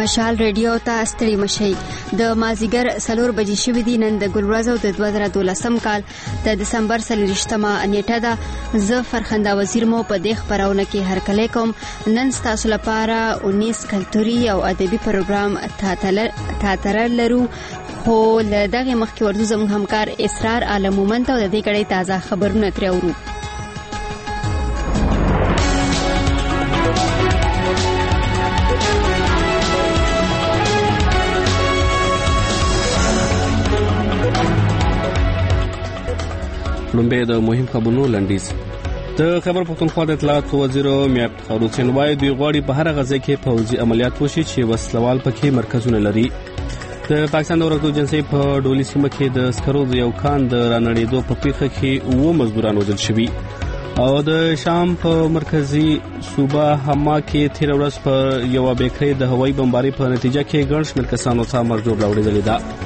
مشال ریډیو ته ستړي مشي. د مازیګر 4 بجې شوې دي. نن د ګلورځ او د 2012 کال د دسمبر 23مه نیټه ده. زه فرخنده وزیر مو په دې خبرونه کې هرکلی کوم. نن ستاسو لپاره 19 کلتوري او ادبي پروګرام تاتر لرو. خو له دغه مخکې ورته زموږ همکار اسرار عالم مومند او د دې غړي تازه خبرونه ترې اورو. لومبه د مهم خبرونو لنډیز. د خبر پښتونخوا د اطلاعات وزیر میا افتخار حسین وایي دوی غواړي په هر غزه کې پوځي عملیات وشي چې وسلوال پکې مرکزونه لري. د پاکستان د ورکو جنسي په ډولي سیمه کې د سکرو د یو کان د رانړېدو په پیښه کې 9 مزدوران وژل شوي او د شام په مرکزی صوبه حما کې تیر ورځ په یو بیکری د هوایي بمبارۍ په نتیجه کې ګڼ شمېر کسانو ته مرګ جوړ راوړل دي.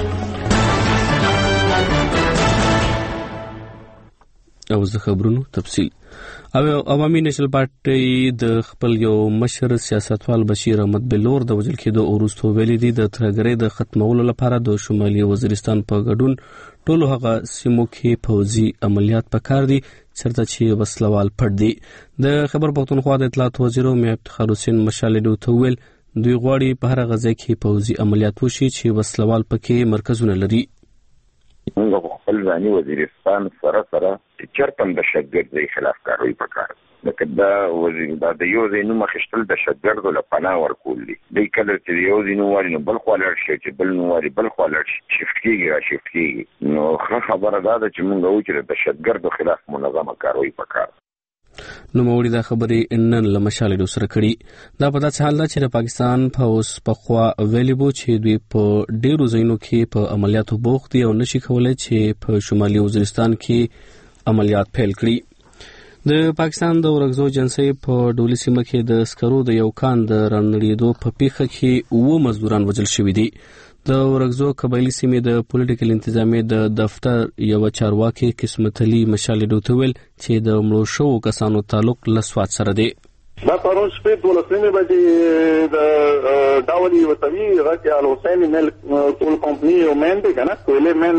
او زه خبرونو تفصیل. عوامي نېشنل پارټي د خپل یو مشر سیاستوال بشیر احمد بلور د وژل کېدو وروسته ویلي دي د ترهګرۍ د ختمولو لپاره د شمالي وزیرستان په ګډون ټولو هغه سیمو کې پوځي عملیات پکار دي چېرته چې وسلوال پټ دي. د خبر پښتونخوا د اطلاعات وزیر میا افتخار حسین مشالډو ته ویل دوی غواړي په هر غزه کې پوځي عملیات وشي چې وسلوال پکې مرکزونه لري. موږ خپل ځاني وزیرستان سره چرته د شګګرد خلاف کاروي پکار لکه دا وزیر د یو ځینو مخشتل د شګګرد له پناه ورکول دي د کله چې یو ځینو واري بل خالر شي چې بل نو واري بل خالر شفت کیږي نو خبره ده چې موږ وچره د شګګرد خلاف منظمه کاروي پکار. نو موړي دا خبرې نن له مشالډو سره کړي. دا په داسې حال ده چې د پاکستان پوځ په خوا ویلي وو چې دوی په ډیرو ځایونو کې په عملیاتو بوخت دي او نشي کولای چې په شمالي وزیرستان کې عملیات پیل کړي. د پاکستان د ورکزو جنسي په ډولي سیمه کې د سکرو د یو کان د رانړېدو په پیښه کې 9 مزدوران وژل شوي دي. د ورکزو قبایلی سیمې د پولیټیکل انتظامیې د دفتر یو چارواکي قسمت علي مشالډو ته ویل چې د مړو شوو کسانو تعلق له سوات سره دی. دا پرون شپې 12 بجې د داولي وطني غټي الحسین مل ټول کمپنی او مین دي کنه کوله مین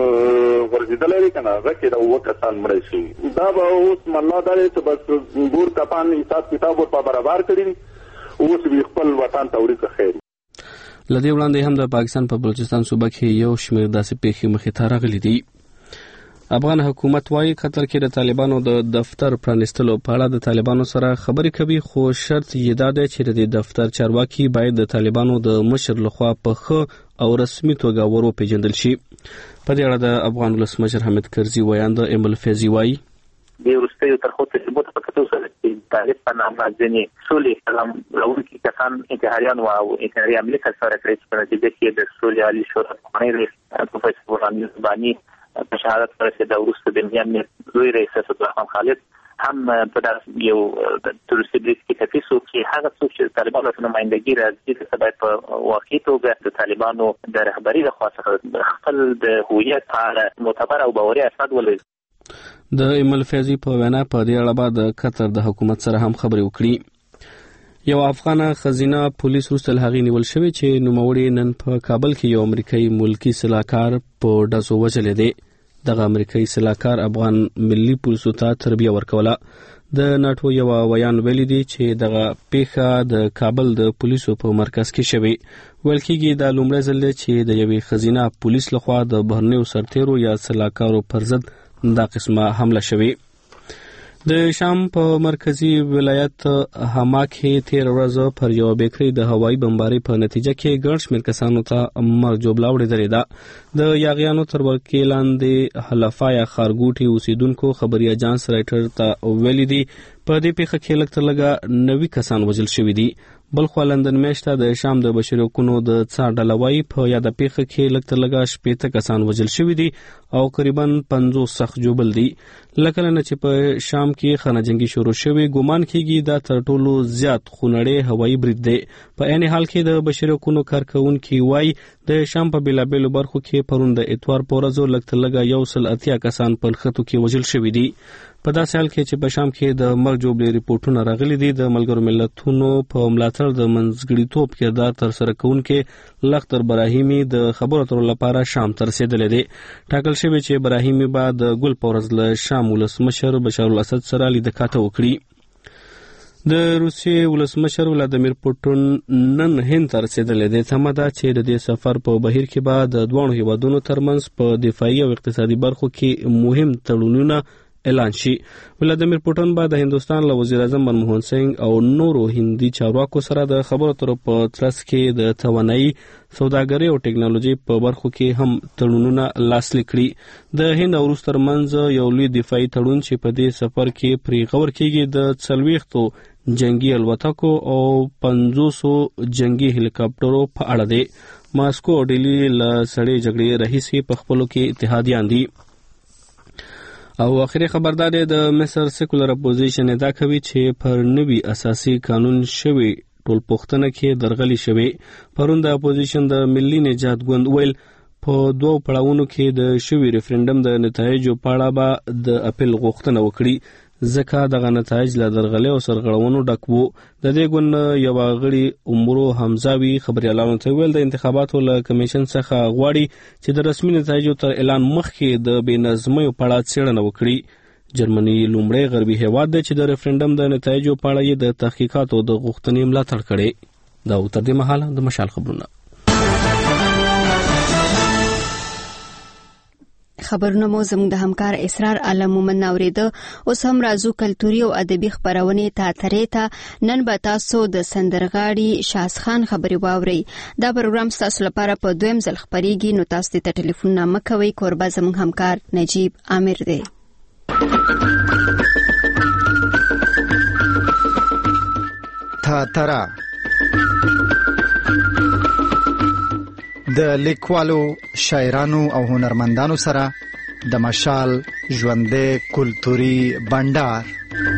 ورزيدل لري کنه غټي دا وکسان مړ شي. دا به اوس مله داري چې بس ګور کپان حساب کتاب په برابر کړی اوس وی خپل وطن توري خیر. لدی وړاندې هم د پاکستان په بلوچستان صوبه کې یو شمېر داسې پیښې مخې ته راغلي دي. افغان حکومت وايي قطر کې د طالبانو د دفتر پرانیستلو په اړه د طالبانو سره خبرې کوي خو شرط یې دا دی چې د دفتر چارواکي باید د طالبانو د مشر لخوا په ښه او رسمي توګه وروپېژندل شي. په دې اړه د افغان ولسمشر حامد کرزي ویاند ایمل فیضي وايي د وروستیو ترخو ثبوت په کتو سره چې طالب په نامه ځینې سولې کلام راوړونکي کسان انتحاریان او انتحاري عملي سره کړی چې په نتیجه کې د سولې عالي شورا قانوني رئیس پروفیسور غلام زبانی په شهادت سره د وروسته د امنیت لوی رئیس اسدالله خالد هم په داسې یو تروریستي بریټ کې تفصیل چې هغه څوک چې طالبانو په نمائندګي راځي چې باید په واقعي توګه د طالبانو د رهبري لخوا څخه خپل د هویت په معتبر او باوري اسناد ولري. د ایمل فیضي په وینا په دې اړه بعد د قطر د حکومت سره هم خبرې وکړي. یو افغان خزینه پولیس وروسته له هغې نیول شوی چې نوموړی نن په کابل کې یو امریکایي ملکی سلاکار په ډزو وژلی دی. دغه امریکایي سلاکار افغان ملي پولیسو ته تربیه ورکوله. د ناټو یو ویان ویلي دی چې دغه پیښه د کابل د پولیسو په مرکز کې شوی. ویل کېږي دا لومړی ځل دی چې د یوې خزینه پولیس لخوا د بهرنیو سرتیرو یا سلاکارو پر ضد دا قسمه حمله شوی. د شام په مرکزی ولایت حما کې تیر ورځ پر یو بیکری د هوایي بمبارۍ په نتیجه کې ګڼ شمېر کسانو ته مرګ جوړ راوړل ده. د یاغیانو تر ولکې لاندې حلفا یا خارګوټي اوسیدونکو خبري اجانس رایټر ته ویلي دي په دې پیښه کې لږ تر لږه 90 کسان وژل شوي دي. بل خو لندن میاشته د شام د بشري حقوقو د څار ډلوي په یاد پیښه کې لږ تر لږه 80 کسان وژل شوي دي او تقریبا 50 سخت جوړل دي. لکه نه چې په شام کې خانه جنگي شروع شوی ګومان کېږي دا تر ټولو زیات خونړی هوایي برید دی. په عین حال کې د بشري حقوقو کارکونکي وایي د شام په بیلابېلو برخو کې پرون د اتوار په ورځ لږ تر لږه 180 کسان په نښتو کې وژل شوي دي. په داسې حال کې چې په شام کې د مرګ جوړې ریپورتونه راغلي دي. د ملګرو ملتونو په ملاتړ د منځګړیتوب کردار ترسره کوونکې لختر براهیمي د خبرو اترو لپاره شام ته رسېدلی دی. ټاکل شوی چې براهیمي به د ګل په ورځ له شام ولسمشر بشار الاسد سره لیدکاته وکړي. د روسیې ولسمشر ولادیمیر پوټین نن هند ته رسېدلی دی. تمه ده چې د دې سفر په بهیر کې به د دواړو هیوادونو ترمنځ په دفاعي او اقتصادي برخو کې مهم تړونونه اعلان شي. ولادیمیر پوټین به د هندوستان له وزیر اعظم منموهن سنگ او نورو هندي چارواکو سره د خبرو اترو په ترڅ کې د توانایي سوداګرۍ او ټیکنالوژي په برخو کې هم تړونونه لاسلیک کړي. د هند او روس ترمنځ یو لوی دفاعي تړون چې په دې سفر کې پرې غور کېږي د 40 جنگي الوتکو او 500 جنگي هلیکاپټرو په اړه دی. ماسکو او ډیلی له سړې جګړې راهیسې په خپلو کې اتحادیان دي. او اخري خبردار دی د مصر سیکولر اپوزیشن ادعا کوي چې پر نوي اساسي قانون شوی ټول پوښتنه کې درغلي شوی. پرون د اپوزیشن د ملي نجات ګوند ویل په دوه پړاوونو کې د شوی ریفرندم د نتایجو په اړه به د اپیل غوښتنه وکړي، ځکه دغه نتایج له درغلۍ او سرغړونو ډک وو. د دې ګوند یو غړي عمرو حمزاوي خبريالانو ته ویل د انتخاباتو له کمیشن څخه غواړي چې د رسمي نتایجو تر اعلان مخکې د بېنظمۍ په اړه څېړنه وکړي. جرمني لومړی غربي هیواد دی چې د ریفرندم د نتایجو په اړه یې د تحقیقاتو د غوښتنې ملاتړ کړی. دا تر دې مهاله د مشال خبرونه. خبرونه مو زموږ د همکار اسرار عالم مومن اوریده. اوس هم راځو کلتوري او ادبي خبرونه ته نن به تاسو د سندرغاړي شاس خان خبري واوري. دا پروګرام تاسو لپاره په دویم ځل خبريږي، نو تاسو ته ټلیفون نامه کوي. کوربه زموږ همکار نجیب عامر دی. تاترا د لیکوالو، شاعرانو او هنرمندانو سره د مشال ژوندې کلتوري بندر.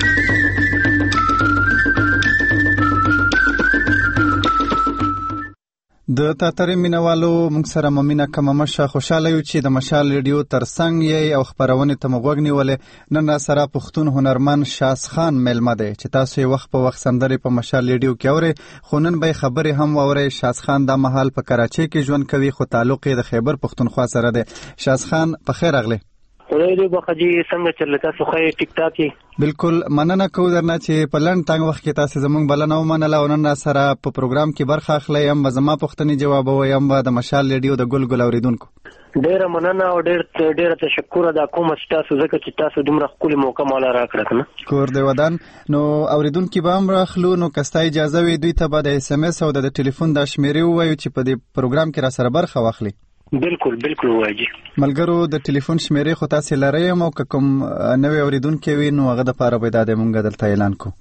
د تاترې مینوالو موږ سره ممینه کممشه خوشاله یو چې د مشال ریډیو ترڅنګ یې او خبرونه ته مغوږ نیولې. نن را سره پښتون هنرمند شاس خان ملمه دی چې تاسو یې وخت په وخت سندرې په مشال ریډیو کې اورئ، خو نن به خبرې هم واورئ. شاس خان د مهال په کراچۍ کې ژوند کوي، خو تعلق یې د خیبر پښتونخوا سره دی. شاس خان په خیر راغلی. خدای دې بخجی څنګه چلتا سخه ټیک ټاک بالکل مننه کوم درنه چې په لړن تنګ وخت کې تاسو زمونږ بلنه ومنله او نن سره په پروګرام کې برخه اخلئ. هم زما پوښتنې جوابوي، هم د مشال ریډیو د ګل اوریدونکو. ډیره مننه او ډیره تشکر ادا کوم چې تاسو ځکه چې تاسو دومره خپل موقع مال راکړه کنه. کور دی ودان. نو اوریدونکو به هم راخلو، نو کستا اجازه وي دوی ته به د اس ام اس او د ټلیفون د شمیرې وایو چې په دې پروګرام کې را سره برخه واخلي. بالکل واجی ملګرو د ټلیفون شمیرې خو تاسو لرئ، مو کوم نوې اوریدونکو وي نو هغه د پاره به د مونږ دلته اعلان کو.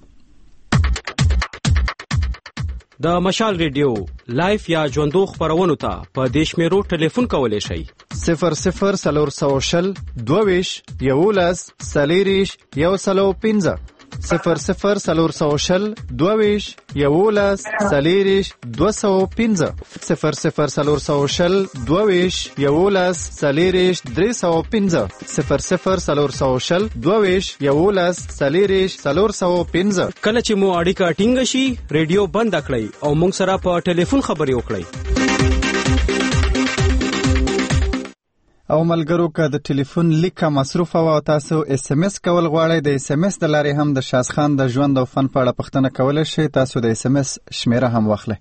د مشال ریډیو لایف یا ژوندو خبرونو ته په دیش میرو ټلیفون کولای شئ 00 سلور 22 11 سلیریش 105 00 سلور 22 11 سلیریش 205 00 سلور 22 11 سلیریش 305 00 سلور 22 11 سلیریش 305. کله چې مو اړیکه ټینګ شي ریډیو بند کړئ او موږ سره په ټلیفون خبرې وکړئ. او ملګرو که د ټلیفون لیک مصروف او تاسو اس ام اس کول غواړئ، د اس ام اس د لارې هم د شاس خان د ژوند او فن په اړه پوښتنه کولای شئ. تاسو د اس ام اس شمیره هم واخلئ.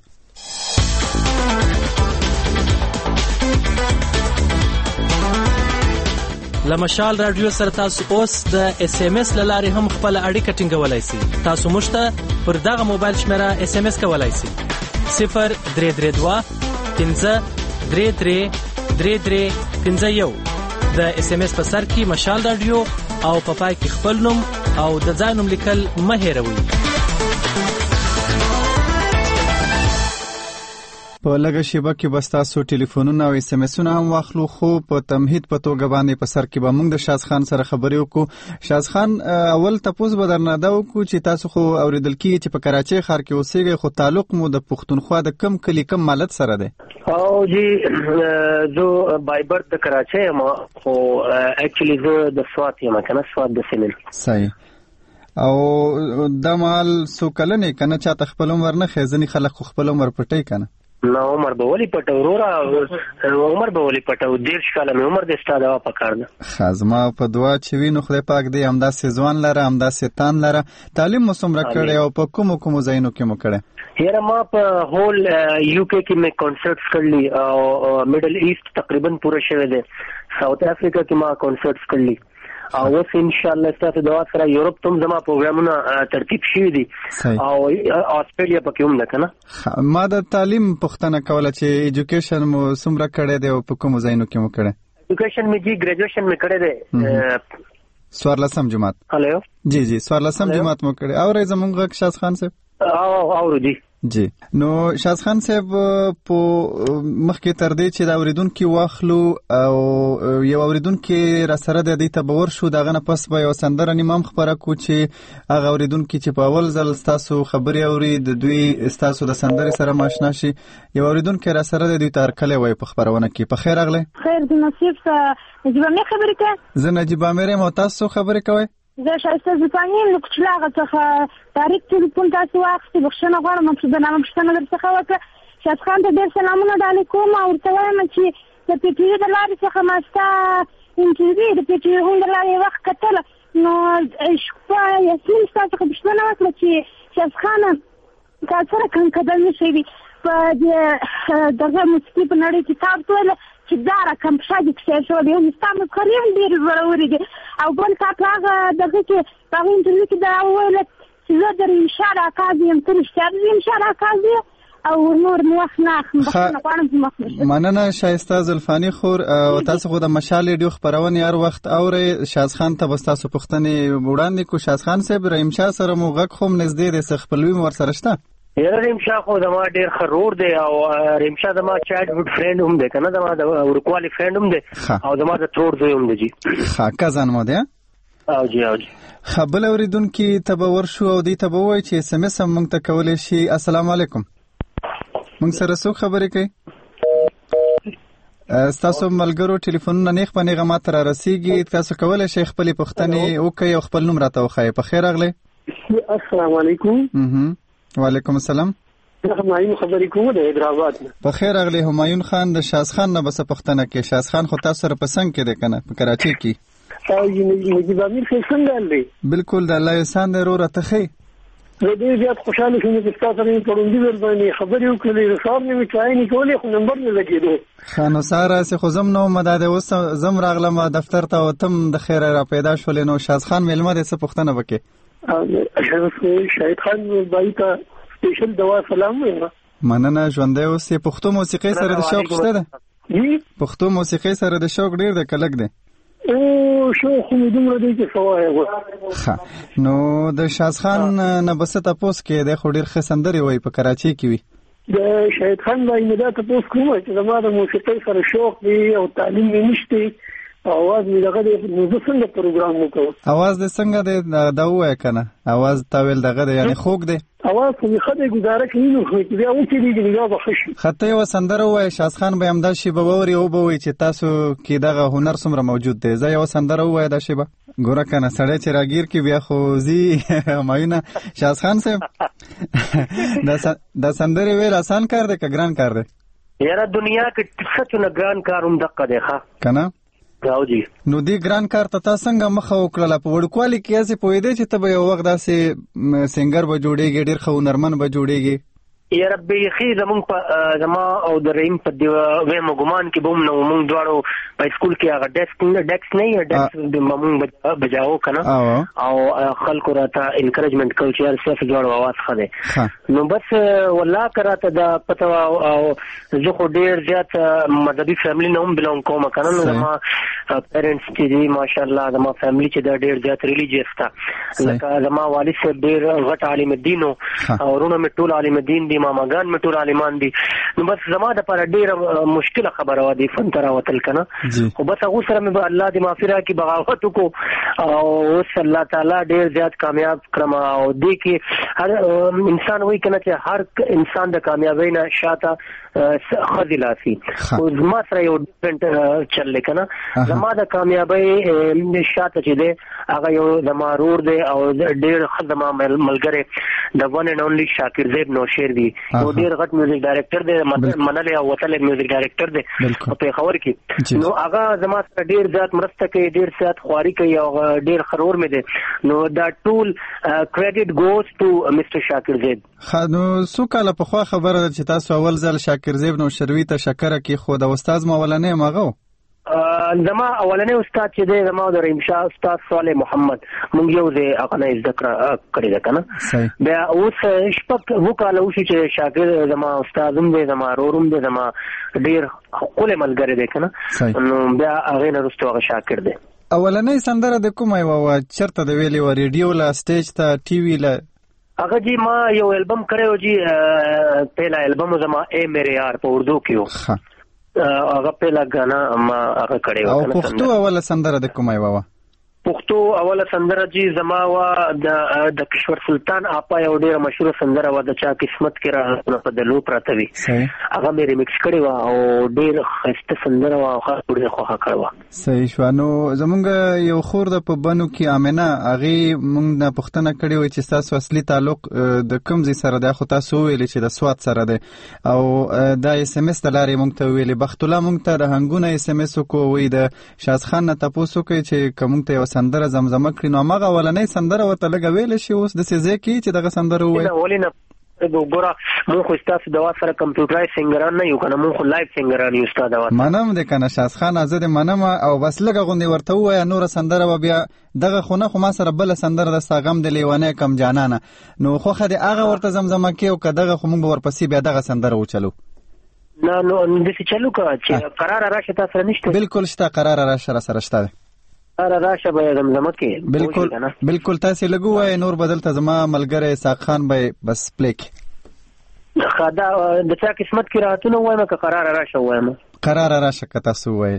لمشال رادیو سره تاسو اوس د اس ام اس لارې هم خپل اړیکه ټینګولای شئ. تاسو مشته پر دغه موبایل شمیره اس ام اس کولای شئ 0332 15 33 د اس ام اس په سر کې مشال رادیو او په پای کې خپل نوم او د ځای نوم لیکل مه هېروئ. په لږه شیبه کې به ستاسو ټلیفونونه او اس ام اسونه هم واخلو، خو په تمهید په توګه باندې په سر کې به موږ د شاز خان سره خبرې وکړو. شاز خان، اول تپوس به درنه دا وکړو چې تاسو خو اوریدل کېږي چې په کراچۍ ښار کې اوسېږئ، خو تعلق مو د پښتونخوا د کم کلي کم مالت سره دی؟ او جی زه بایبر د کراچۍ یم، خو اکچولی زه د سوات یم کنه، سوات د سیمل. صحیح. او دا مال سو کلنې کنه چاته خپل عمر نه خېزنی خلک خو خپل عمر پټي کنه؟ نه عمر به ولي پټو ورورا، عمر به ولي پټو، 13 کاله مې عمر د استاد وا پکار ده. خازما په دعا چې وینو خدای پاک دې همدا سيزوان لره، همدا ستان لره. تعلیم مو څومره کړی او په کوم ځایونو کې مو کړی؟ یاره ما په هول یو کې کې مې کانسرټس کړلی او میډل ایست تقریبا پوره شوه ده. ساوث افریقا کې ما کانسرټس کړلی او اوس ان شاء الله ستاسو دعا سره یورپ ته زما پروګرامونه ترتیب شوي دي او استرالیا پکې هم ده کنه. ما د تعلیم پوښتنه کوله چې ایجوکیشن مو څومره کړی دی او په کوم ځایونو کې مو کړی؟ ایجوکیشن مې جی ګریجویشن مې کړی دی 14 جماعت. هلو جی 14 جماعت مو کړی. او زمونږ شاز خان صاحب او جی جی نو شاز خان صاحب په مخکې تر دې چې دا اوریدونکو واخلو او یو اوریدونکو را سره د دې تبور شو، دغه نه پس به یو سندره نیمم خبره کو چې هغه اوریدونکو چې په اول ځل تاسو خبري اوري د دوی تاسو د سندرې سره ماشنا شي. یو اوریدونکو را سره د دوی تر کله وای په خبرونه کې. په خیر اغله. خیر د نصیب سره نجيب امیر خبرې کوي. زه نجيب امیر مو تاسو خبرې کوي. زه شایسته زپانی نو کچلاغه څخه تاریخ ټلیفون تاسو واخستې بخښنه غواړم چې د نامه پوښتنه درڅخه وکړه. شاز خان ته ډېر سلامونه ډالۍ کوم او ورته وایم چې د پی ټي وي د لارې څخه ما ستا انټرویو د پی ټي وي هم د لارې وخت کتله، نو شپه یاسمین ستا څخه پوښتنه وکړه چې شاز خانه تا سره کوم قدم ایښی دی په دې دغه موسیقي په نړۍ کې تا ورته ویله چې دا رقم په شا دې کیسې شوی دی، ستا مسخرې هم ډېرې زورورې دي. او بل تا په هغه دغه کې په هغه انټرویو کې دا وویله چې زه د رمشا راکاز یم، ته رښتیا د رمشا راکاز یې او نور مې وخت نه اخلم. بخښنه غواړم چې مخ نشم. مننه شایسته زلفاني خور. او تاسو خو د مشال ریډیو خبرونه هر وخت اورئ. شاز خان ته بس تاسو پوښتنې وړاندې کو. شاز خان صاحب رمشا سره مو غږ خو نږدې د خپلوي مور سره شته؟ یاره رمشا خو زما ډېر خرور دی او رمشا زما چایلډهود فرند هم دی کنه، زما د ورکوالي فرند هم دی او زما د ترور زوی هم دی. جی ښه کزن مو دی. او جی خبل اوریدونکو ته به ورشو او دی ته به وایي چې اس ام اس هم موږ ته کولی شي. السلام علیکم. موږ سره څوک خبرې کوي؟ ستاسو ملګرو ټلیفونونه نیغ په نیغه ماته را رسیږي. تاسو کولی شئ خپلې پوښتنې وکړئ او خپل نوم راته وښایئ. په خیر راغلی. السلام علیکم. وعلیکم السلام. همایون خبرې کوم د حیدرآباد نه. په خیر راغلی همایون خان. د شاز خان نه بس پوښتنه کې. شاز خان خو تاسو سره پسند کې دی کنه په کراچۍ کې؟ او نجيب امیر څنګه دی؟ بالکل د الله احسان دی ورو ته خې. زه ډېر زیات خوشاله شوم چې تاسو سره په روندي ور باندې خبرې وکړې. سار نه میچای نه کولې خو نمبر نه لګېدو. خانو ساره سه خو زم نو مداده اوس زم راغلم دفتر ته او تم د خیر را پیدا شول. نو شاز خان ملمه دې څه پوښتنه وکړي؟ شاهد خان بایته سپیشل دوا سلام وایم. مننه ژوندۍ اوسې. پښتو موسیقۍ سره د شوق شته ده؟ پښتو موسیقۍ سره د شوق ډېر د کلک دی او شوق مې دومره دی چې سوای. ښه نو د شاز خان نه بس تاسو کې د خو ډېر ښه سندرې وای په کراچۍ کې وي. د شاهد خان بای مې دا تاسو کوم چې زما د موسیقۍ سره شوق دی او تعلیم یې نشته. اواز مې دغه د نو څنګه پروګرام وکړ. اواز د څنګه د دا وای کنه اواز تاویل دغه یعنی خوګ دی. اواز خو خدای گزاره کوي نو خو بیا و چې دی دا بخښي. خطه و سندره وای شاز خان به امدا شی به ووري او به وای چې تاسو کې دغه هنر څومره موجود دی. زه یو سندره وای دا شی به ګوره کنه سړی چې راګیر کې بیا خو زی ماینه. شاز خان صاحب دا سندره ویل آسان کار دی که ګران کار دی؟ یاره دنیا کې څه نه ګران کار هم دقه دی ښه کنه. نو دی ګران کار ته تاسو څنګه مخه وکړه په وړکوالي کې اسې پوهېدې چې ته به یو وخت داسې سنگر به جوړېږي ډېر ښه هنرمن به جوړېږي؟ یاره بیخي زما او د رحیم په ویم ګمان کې به هم نه مونږ دواړو په سکول کې هغه ډیسک نه ډیسک مونږ بجاو کنه او خلکو راته انکریجمنټ کوي چې یار ستاسو دواړو اواز ښه دی. نو بس والله که راته دا پته وه او زه خو ډېر زیات مذهبي فیملي نه هم بلونګ کوم که نه. نو زما پیرنټس چې دي ماشاءالله زما فیملي چې دا ډېر زیات ریلیجیس ده. لکه زما والد صاحب ډېر غټ عالم الدین او وروڼه مې ټول عالم الدین دي امامان مې ټول عالمان دي. نو بس زما د پر ډیره مشکله خبره و دي فن تر وتل کنه خو بس هغه سره مې الله دې معافي راکړي بغاوت کو او اوس الله تعالی ډیر زیات کامیاب کړم او دې کې هر انسان وایي کنه چې هر انسان د کامیابی نه شاته خذلاسي او زما سره یو ډیفرنٹ چل کنه زما د کامیابی شاته چې دی هغه یو زما رور دی او ډیر خدمه ملګری د ون اینڈ اونلی شاکر زیب نوشیر دی یو ډیر غټ میوزیک ډایرکټر دی منل او وتل میوزیک ډایرکټر دی په خبر کې نو هغه زما سره ډیر زیات مرسته کوي ډیر زیات خواري کوي او ډیر خرور مې دی نو دا ټول کریډټ ګوز ټو مستر شاکر زیب. نو څو کاله په خوا خبره ده چې تاسو اول ځل شاکر زیب نوشروي ته شکر کې خو د استاد مولانه ماغو زما اولنې استاد چې دی زما د رحیم شاه استاد صالح محمد مونږ یو ځای هغه نه ذکر کړی ده کنه بیا اوس شپږ وکاله وشي چې شاګرد زما استاد هم دی زما روروم دی زما ډیر خپل ملګری دی کنه نو بیا هغه نه رسټو هغه شاګرد دی. اولنې سندره د کومه و چرته د ویلي و ریډیو لا سټیج ته ټي وی لا هغه جی ما یو البم کړو جی پہلا البم زما اے میرے یار په اردو کې هغه پہلا غانا ما هغه کړو او پښتو اوله سندره د کومه و پښتو اوله سندره جی زما وا د کشور سلطان اپا یو ډیره مشهور سندره و د چا قسمت کې را په دلو پراته وی هغه مې ریمیکس کړی و او ډیر خسته سندره و هغه ډیر خوښه کړو. صحیح شو. نو زمونږ یو خور د په بنو کې امنه هغه مونږ نه پښتنه کړی و چې تاسو اصلي تعلق د کوم ځای سره ده خو تاسو ویل چې د سواد سره ده او دا اس ام اس د لارې مونږ ته ویل بخت الله مونږ ته د هنګونه اس ام اس کو وی د شاز خان نه تاسو کوي چې کوم ته سندره زمزمه کړی نو ماغه ولنې سندره وته لګ ویل شي اوس د سزې کې چې دغه سندره وای ولینه وګوره مونږ خو تاسو د واسره کمپیوټرای سنگران نه یو کنه مونږ خو لایف سنگران یو استاد واسه منم د کنه شاز خان آزاد منم او بس لګ غوندي ورته وای نور سندره بیا دغه خونه خو ما سره بل سندره د ساغم د لیوانه کم جانانه نو خو خدي هغه ورته زمزمه کې او کداغه خو مونږ ورپسې بیا دغه سندره وچلو نو د څه چلو کا چې قرار راشه تاسو نشته بالکل شته قرار راشه سره شته راشه به زمزمه کې بالکل تاسو لګوای نور بدل ته زما ملګری ساق خان به بس پلیک خدا د چا قسمت کې راتونه وایم که قرار راشه وایم قرار راشه که تاسو وای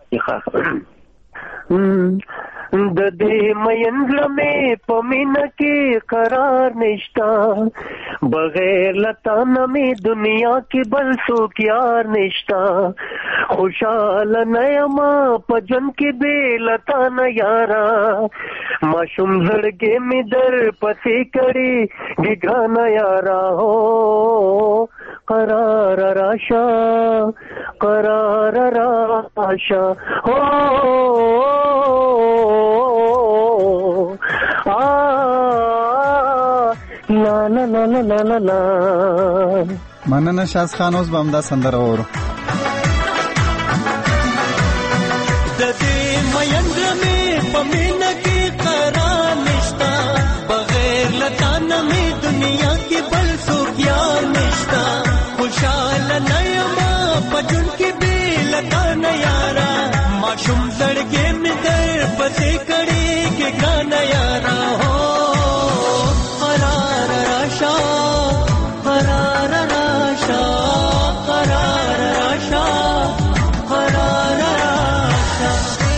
د دې مینځله مې په مینه کې قرار نشتا بغیر لتا نه مې دنیا کې بل څوک یار نشتا خوشاله نه یم په ژوند کې بې لتا نه یارا ماشوم زړګې مې در پسې کړې ګرانه یارا هو قرار راشه قرار راشه لا لا لا لا لا لا مننه شاز خان اوس به همدا سندره اورو د دې مینځله مې په مینه کې قرار نشتا بغیر لتا نه مې دنیا کې بل څوک یار نشتا خوشاله نه یم په ژوند کې بې لتا نه یارا ماشوم زړګې مې در پسې کړې کې ګرانه یارا هو قرار راشه قرار راشه قرار راشه قرار راشه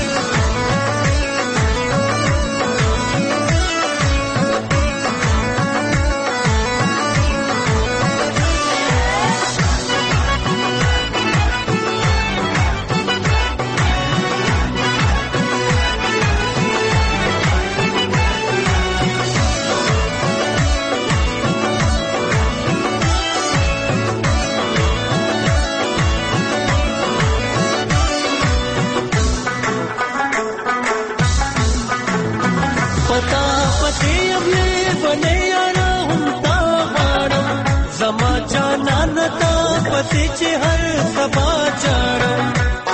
پسې چې هر سبا چاړم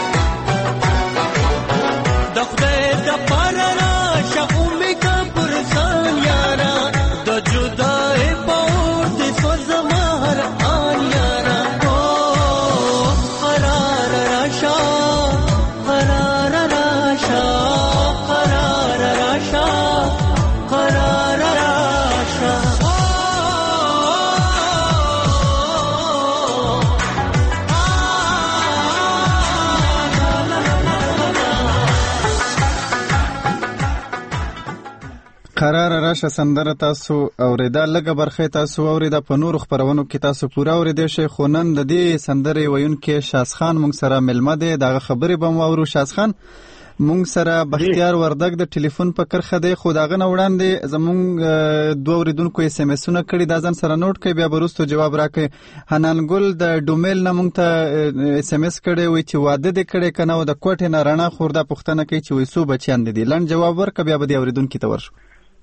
د خدای د پاره راشه امې کا پرسان یارا د جدای پور دې سوزما هر آن یارا قرار راشه قرار راشه قرار راشه قرار راشه قرار راشه سندره تاسو اوریدا لږه برخه تاسو اوریدا په نور خبرونو کې تاسو پورا اوریدئ شئ خو نن د دې سندرې ویونکی شاسخان مونږ سره ملمه دی دغه خبرې به مو اورو. شاسخان مونږ سره بختیار وردګ د ټلیفون په کرخه دی خو دغه نه وړاندې زمونږ دوه اوریدونکو اس ام اسونه کړي دا ځان سره نوٹ کړئ بیا به وروسته جواب راکړئ. حنان ګل د ډومیل نه مونږ ته اس ام اس کړی وایي چې واده دې کړی که نه او د کوټې نه رڼا خورده پوښتنه کوي چې وایي څو بچیان دي لنډ جواب ورکړه بیا به دې اوریدونکي ته ورشو.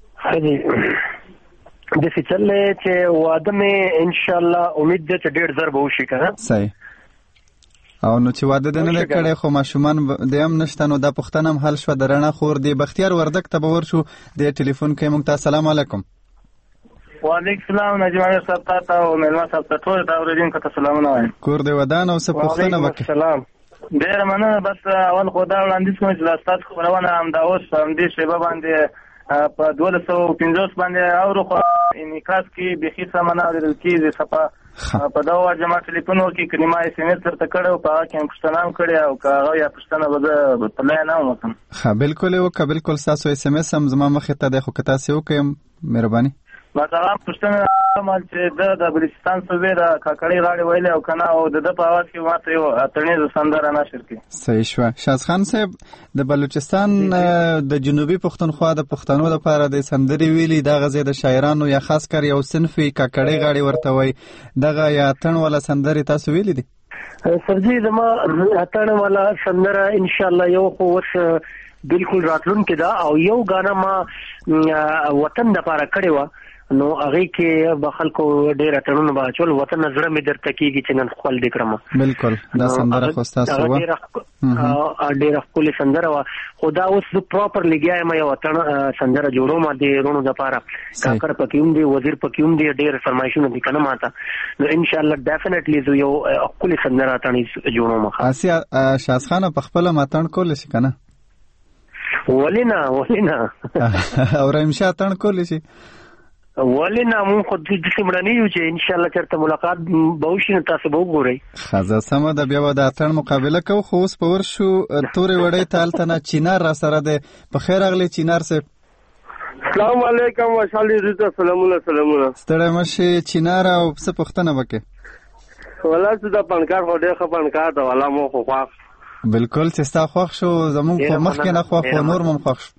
داسې چل دی چې واده مې انشاءالله امید ده چې ډېر زر به وشي که نه. صحیح. او نو چې واده دې نه دی کړی خو ماشومان دی هم نشته نو دا پوښتنه هم حل شوه د رڼا خور دی. بختیار وردګ ته به ورشو د ټلیفون کوي مونږ ته. السلام علیکم. وعلیکم السلام. نجیب امیر صاحب ته او میلمه صاحب ته ټول د اورېدونکو ته سلامونه وایم. کور دې ودان او څه پوښتنه وکړئ. سلام. ډېره مننه. بس اول خو دا وړاندیز کوم چې دا ستاسو خپرونه همدا اوس همدې شیبه باندې په 1250 باندې اورو خو انعکاس کې بیخي سمه نه اورېدل کېږي. صفه په دغه وجه ما ټلیفون وکړي که ما اس ام اس درته کړی و په هغه کې مې پوښتنه هم کړې او که هغه یا پوښتنه به زه په لاین هم وکړم. ښه بالکل یې وکړه. بالکل ستاسو اس ام اس هم زما مخې ته دی خو که تاسې وکړئ مهرباني. بس هغه پوښتنه کوم چې د بلوچستان صوبې د کاکړۍ غاړې ویلې او که نه او د ده په اواز کې ما ته یو اتڼیزه سندره نشر کړي. صحیح شوه. شاسخان صاحب د بلوچستان د جنوبي پښتونخوا د پښتنو لپاره د سندرې ویلي دغه ځای د شاعرانو یا خاص کر یو صنف وي کاکړۍ غاړې ورته وایي دغه یا اتڼ والا سندرې تاسو ویلي دي؟ سرجي زما اتڼ والا سندره انشاءالله یو خو اوس بالکل راتلونکې ده او یو ګانا ما وطن دپاره کړې وه نو هغې کې به خلکو ډېر اتڼونه به اچول وطن زړه مې درته کېږي چې نن خپل دې کړم. بالکل دا سندره خو ستاسو وه ډېره ښکلې سندره وه خو دا اوس زه پراپر لګیا یم یو اتڼ سندره جوړوم د وروڼو دپاره. کاکړ پکې هم دی وزیر پکې هم دی ډېر فرمایشونه دي که نه ما ته نو انشاءالله ډیفینټلی زه یو ښکلې سندره اتڼ جوړوم. اسیا شاسخانه په خپله اتڼ کولی شي که نه؟ ولې نه او رحیمشاه اتڼ کولی شي؟ ولې نه مونږ خو داسې مړني یو چې انشاءالله چېرته ملاقات به وشي نو تاسو به وګورئ. ښه سمه ده بیا به د اتڼ مقابله کوو خو اوس په ورشو تورې وړۍ ته هلته نه چینار را سره دی. په خیر راغلی چینار صاحب. السلام علیکم وشالي روزه سلامونه. ستړی مه شې چینار او څه پوښتنه وکړې؟ والله چې دا پنکار خو ډېر ښه پنکار ده والله مو خو خوښ. بالکل چې ستا خوښ شو زمونږ خو مخکې نه خوښ خو نور مو خوښ شو.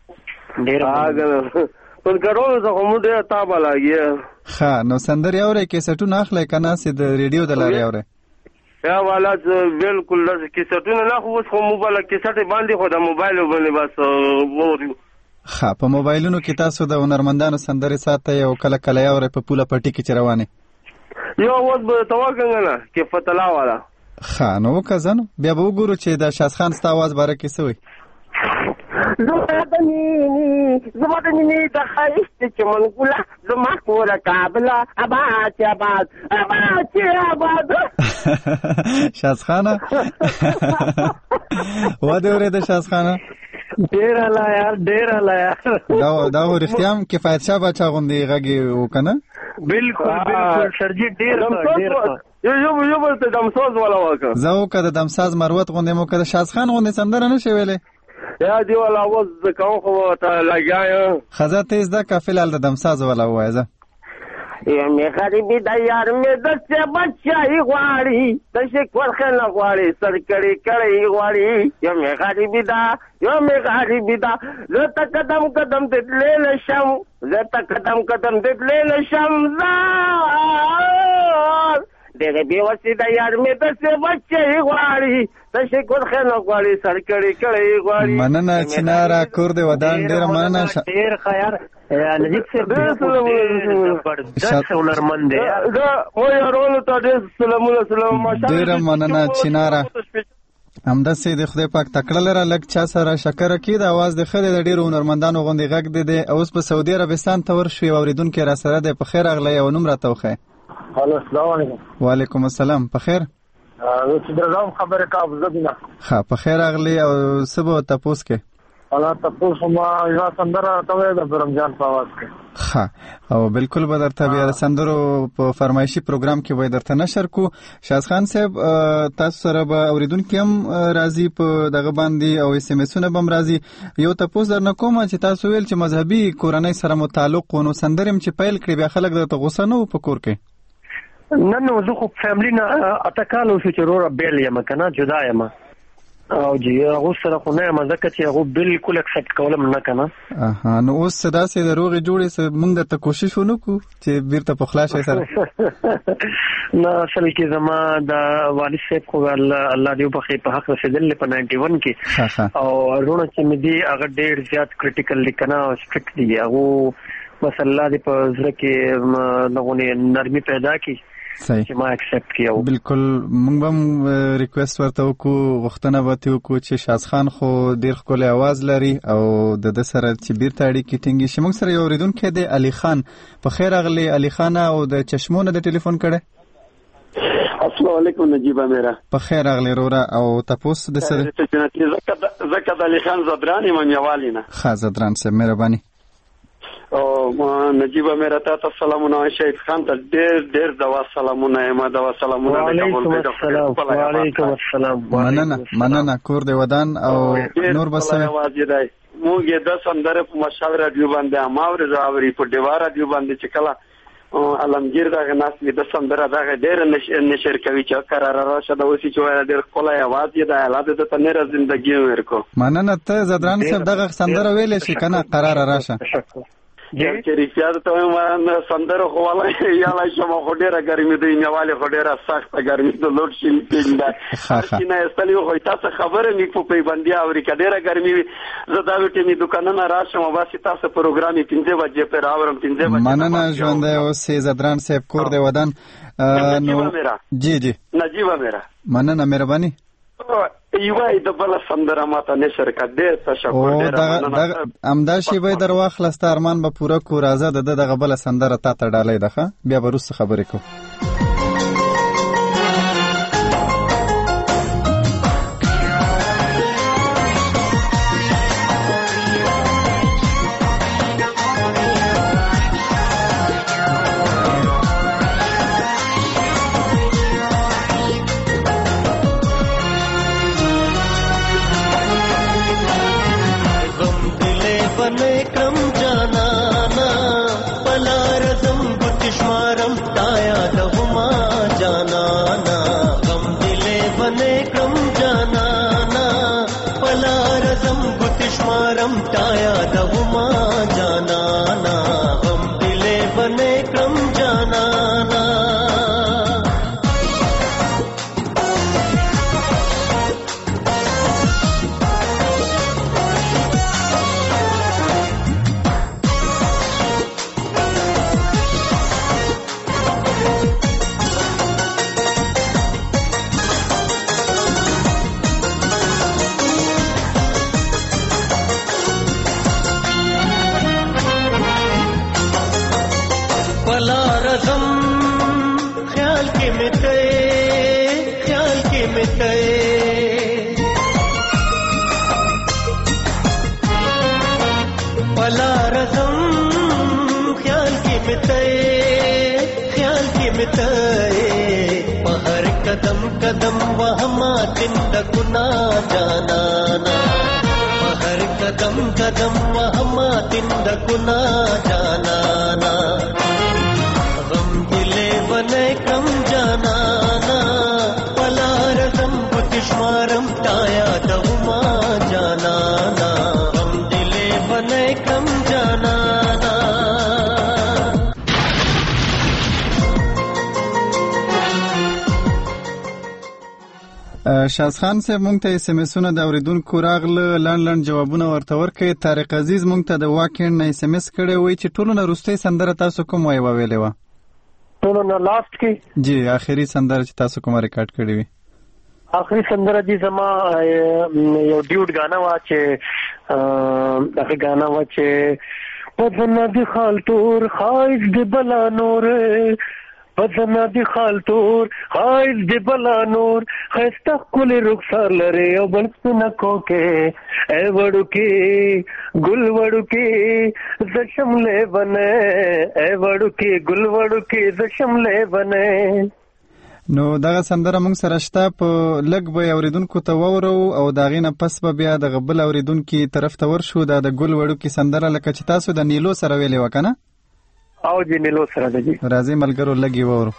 ډېر پنکارونو څخه مو ډېره تابه لګي. ښه نو سندرې اورئ کیسټونه اخلئ که نه چې د ریډیو د لارې اورئ؟ یا والا بالکل داسې کیسټونه نه خو اوس خو موبایل کیسټې باندې خو د موبایل باندې بس وورو. ښه په موبایلونو کې تاسو د هنرمندانو سندرې ساتئ او کله کله یې اورئ په پوله پټي کې چې روانې؟ یو اوس به ته وکړم نه کې فتلا والا. ښه نو وکړه زه نو بیا به وګورو چې د شاسخان ستا اواز باره کې څه وایي. زما د مینې د ښایست چمن ګله زما کوره کابله اباد چې آباد اباد چې آباد. شاسخانه ودې اورېده شاسخانه؟ ډېره لا یار ډېره لا یار. دا خو رښتیا هم کفایت شاه باچا غوندې غږ یې و که نه؟ بالکل سرجي ډېر یو بل ته دمساز والا وکړه. زه وکړه د دمساز مروت غوندې مو که د شاسخان غوندې سندره نه شي ویلی؟ یا دی والا اوس زه کوم خو ته لګیا یم. ښه زه ته یې زده کړه فلحال د دمساز والا ووایه زه. مې غریبي د یار مې دسې بچایي غواړي دسې کورخه نه غواړي سرکړې کړی غواړي یو مې غریبي ده زه ته قدم قدم تللی نشم ډېرې بېوسې د یار مې دسې بچایي غواړي دسې کورخه نه غواړي سرکړې کړی غواړي. مننه چیناره کور دې ودان ډېره مننه. ډېر ښه یار نجیب صاحب زبردست هنرمند دی. مو یارانو ته ډېر سلامونه. ډېره مننه چیناره. همداسې د خدای پاک تکړه لره لږ چا سره شکره کړي د اواز د ښه دی د ډېرو هنرمندانو غوندې غږ دی. اوس په سعودي عربستان ته ورشو یو اورېدونکی را سره دی. په خیر راغلی یو نوم راته وښیه. السلام علیکم. وعلیکم السلام. په خیر؟ زه چې درځم خبرې کوم زه بینه. ښه په خیر راغلی او څه به تپوس کې؟ الله تاسو ما یا سندره ته د رمضان په واس کې ها او بالکل به درته بیا سندرو په فرمایشي پروګرام کې وای درته نشر کو. شاز خان صاحب تاسو سره به اوریدونکو هم راضي په دغه باندې او اس ام اسونه بم راضي. یو تاسو درنه کوم چې تاسو ویل چې مذهبي کورنۍ سره متعلق نو سندرم چې پیل کړی بیا خلک درته غوسه نه په کور کې. نن زه خو فیملی نه اتکالو شو چې رور بیل یم کنه جدا یم او جی هغه سره خو نه مزکه چې هغه بالکل اکسپټ کولم نه کنه. نو اوس صدا سي د روغي جوړې سه موږ ته کوشش ونکو چې بیرته په خلاصې سره نه اصل کې زما د والد صاحب خو الله دې په خې په حق رسیدل په 91 کې او رونه چې مې دی هغه ډېر زیات کریټیکل لیکنه او سټریکټ دی هغه بس الله دې په زړه کې نغونې نرمي پیدا کی چې ما اکسپټ کیو. بالکل موږ هم ریکوست ورته وکړو غوښتنه وته وکړو چې شاز خان خو ډیر ښکلی आवाज لري او د سره چې بیرته اړیکې ټینګې شي. موږ سره یو اوریدونکی دی علي خان. په خیر اغلی علي خان او د چشمونه د ټلیفون کړه. السلام علیکم نجیبه میرا. په خیر اغلی رورا او تاسو د سره زکه د علي خان زدران امام یوالینه. ښه زدران صاحب مهرباني. او نجیبه میرا ته سلامونه شهید خان ته ډېر دوا سلامونه ما دوا سلامونه وعلیکم السلام. مننه کور دی ودان او نور بسوي موږ د سندره په مشال رادیو باندې اماور زاوري په دیوار رادیو باندې چې کله علمگیر دغه ناس د سندره دغه ډېر نشر کوي چې قرار راشه د وسی چې ډېر کولای आवाज یې د حالات د تنره ژوندۍ ورکو. مننه ته زدران صاحب دغه سندره ویلې شي کنه قرار راشه چې ریښتیا ته ما سندره خو ولا یاله شمه خو ډیره ګرمي دی نیواله خو ډیره سخته ګرمي د لوډ شیل پیندا چې نه استلی خو تاسو خبره نه په پیبندي اوري کډیره ګرمي زه دا وټی می دکانونه راشم واسي تاسو پروګرامي 15 بجې پر اورم 15 بجې. مننه ژوند او سي زدران صاحب کور دی ودان نو جی نجیبه میرا. مننه مهرباني. ایوای د بل سندره ماته نشر کا ډېر تشکر ډېر امدا شی به در واخلست ارمان به پوره کو راځه دغه بل سندره تا ته ډالې ده بیا به روس خبرې کو. شاز خان صاحب مونږ ته اس ام اسونه د اوریدونکو راغله لنډ جوابونه ورته ورکړي. طارق عزیز مونږ ته د واکین نه اس ام اس کړي وای چې ټولو نه روستي سندره تاسو کوم وای ویلې و ټولو نه لاست کې جی اخري سندره چې تاسو کوم ریکارډ کړی وي اخري سندره دي زما یو ډیوډ غانا وا چې دغه غانا وا چې پدنه د خالتور خایز د بلا نور پزنا دی خالتور خایز دی بلا نور خسته کل رخسار لري او بل سنکو کې اے وړو کې ګل وړو کې ز شمله بنه اے وړو کې ګل وړو کې ز شمله بنه. نو دغه سندره موږ سره شته په لګ به اوریدونکو ته وورو او داغې نه پس به بیا د غبل اوریدونکو طرف ته ورشو د ګل وړو کې سندره لکه چې تاسو د نیلو سره ویلې وکنه او جی نیلو سره دی راځي ملګرو لګي وورو.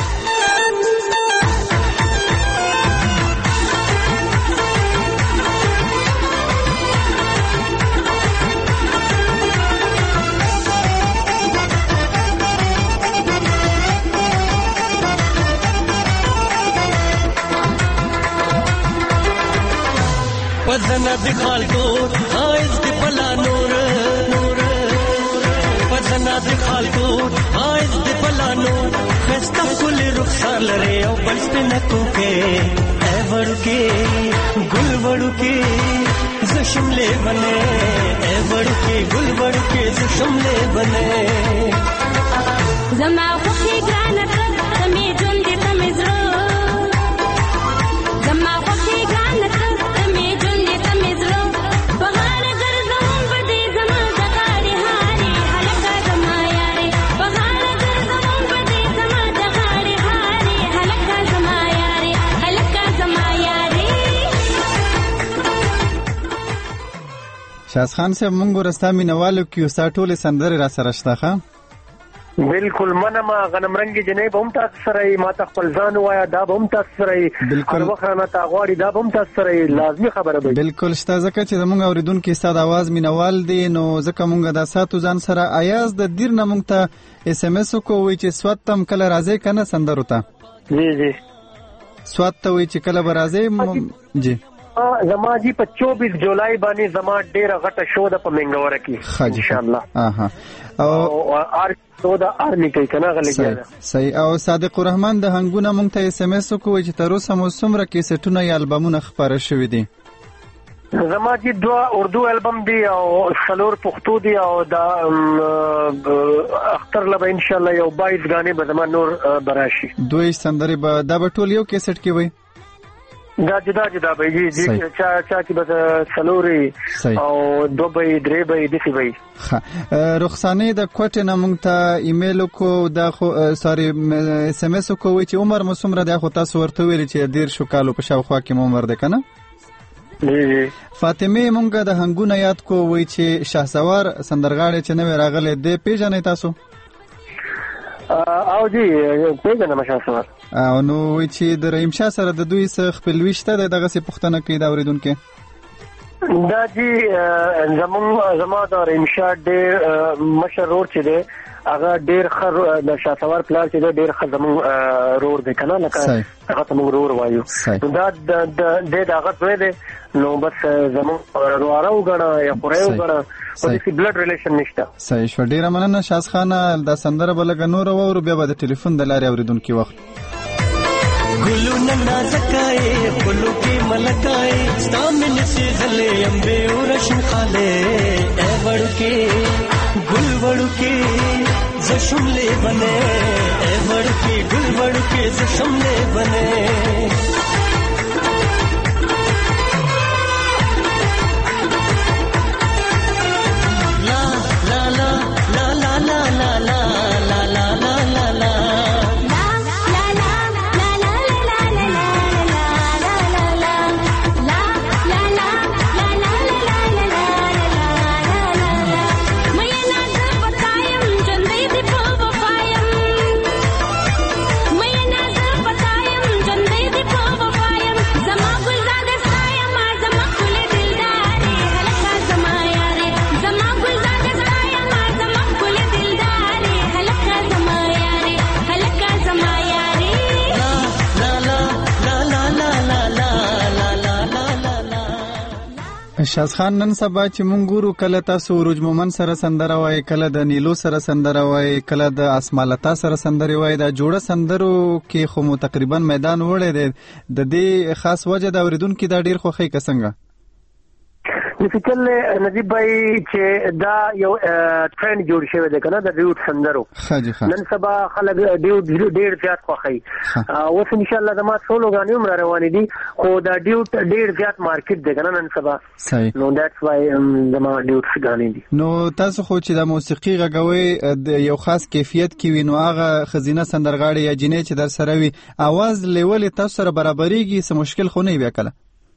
پزنا دی خالتور آئیز دی بلا نور پزنا دی خالتور آئیز دی بلا نور خستا کلی رخسار لرے او بلس پہ نکو کے اے وڑو کے گل وڑو کے زشملے بنے اے وڑو کے گل وڑو کے زشملے بنے. زما خوشی گرانت تمی جون دی تمی زرو زما خوشی گرانت شاز خان صاحب مونږ ورستا مینوالو کې وستا ټولې سندرې را سره شته ښه بالکل منما غنم رنگي جنې به هم تاسو سره ما ته خپل ځان وایا دا به هم تاسو سره هر وخت نه تا غواړي دا به هم تاسو سره لازمي خبره ده. بالکل شته ځکه چې زمونږ اوریدونکو ستاد आवाज مینوال دي نو ځکه مونږ د ساتو ځان سره ایاز د دیر نه مونږ ته اس ام اس کو وی چې سوتم کله راځي کنه سندرو ته جی جی سوت وی چې کله راځي جی زما جی په 24 جولای باندې زما ډیره غټه شو د په منګوره کې ان شاء الله او ار شو د ارمی کې کنه غلګیا صحیح. او صادق الرحمن د هنګونه مونږ ته اس ام اس کو چې تر اوسه مو څومره کې سټونه یا البمونه خبره شوې دي؟ زما جی 2 اردو البم دی او 4 پښتو دی او دا اختر لبا ان شاء الله یو 22 غانې به زما نور براشي. دوی سندري به دا به ټول یو کیسټ کې وي دا جدا جدا به جی چا کی بس سلوري او دوبۍ درېبۍ دسی وي. رخصانه د کوټه نه مونږ ته ایمیل کو دا خو سوري اس ام اس کو چې عمر مسمره د خو تاسو ورته ویل چې ډیر شو کالو په شاوخوا کې عمر ده کنه فاطمه مونږ د هنګونه یاد کو وی چې شهسوار سندرغاړي چې نو راغله د پیژنې تاسو او جی پیژنم شهسوار او نو وی چې د رحیم شاه سره د دوی سره خپل وشته دغه څه پښتنه کوي دا اوریدونکو دا جی زما د رحیم شاه ډېر مشر رور چې دی هغه ډېر خر د شهسوار پلار چې ډېر خر زمون رور دی کنه لکه هغه ته رور وایو دا د هغه دوی دی نو بس زمون رواره وګڼه یا خوره وګڼه او د بلډ ریلیشن نشته. صحیح شو ډیره مننه شاز خان د سندره بلګ نور او بیا د ټلیفون د لارې اوریدونکو وخت ګلو ننا زکای خلو کې ملکای ستامن سي زلې امبه ورشن خاله اے وړو کې ګل وړو کې زشملې بنه اے وړو کې ګل وړو کې زشملې بنه. شاز خان نن سبا چې مونږ ګورو کله تاسو روج مومن سره سندره وای کله د نیلو سره سندره وای کله د اسمالتا سره سندره وای دا جوړه سندرو کې خو مو تقریبا میدان وړي د دې خاص وجه د اوریدونکو دا ډیر خوخی کسنګ موسیقل نجیب بھائی چې دا یو ټرند جوړ شوی دی کنه د ډیوډ سندرو نن سبا خلک ډیوډ ډیر زیات خوښي اوس ان شاء الله زما سولو غانې هم روان دي خو دا ډیوډ ډیر زیات مارکیټ دی کنه نن سبا نو دیټس وای زما ډیوډ غانې دي. نو تاسو خو چې د موسیقي غږوي یو خاص کیفیت کې وي نو هغه خزینه سندرغاړي یا جنې چې در سره وي आवाज لیول تاسو سره برابرېږي څه مشکل خو نه وي کله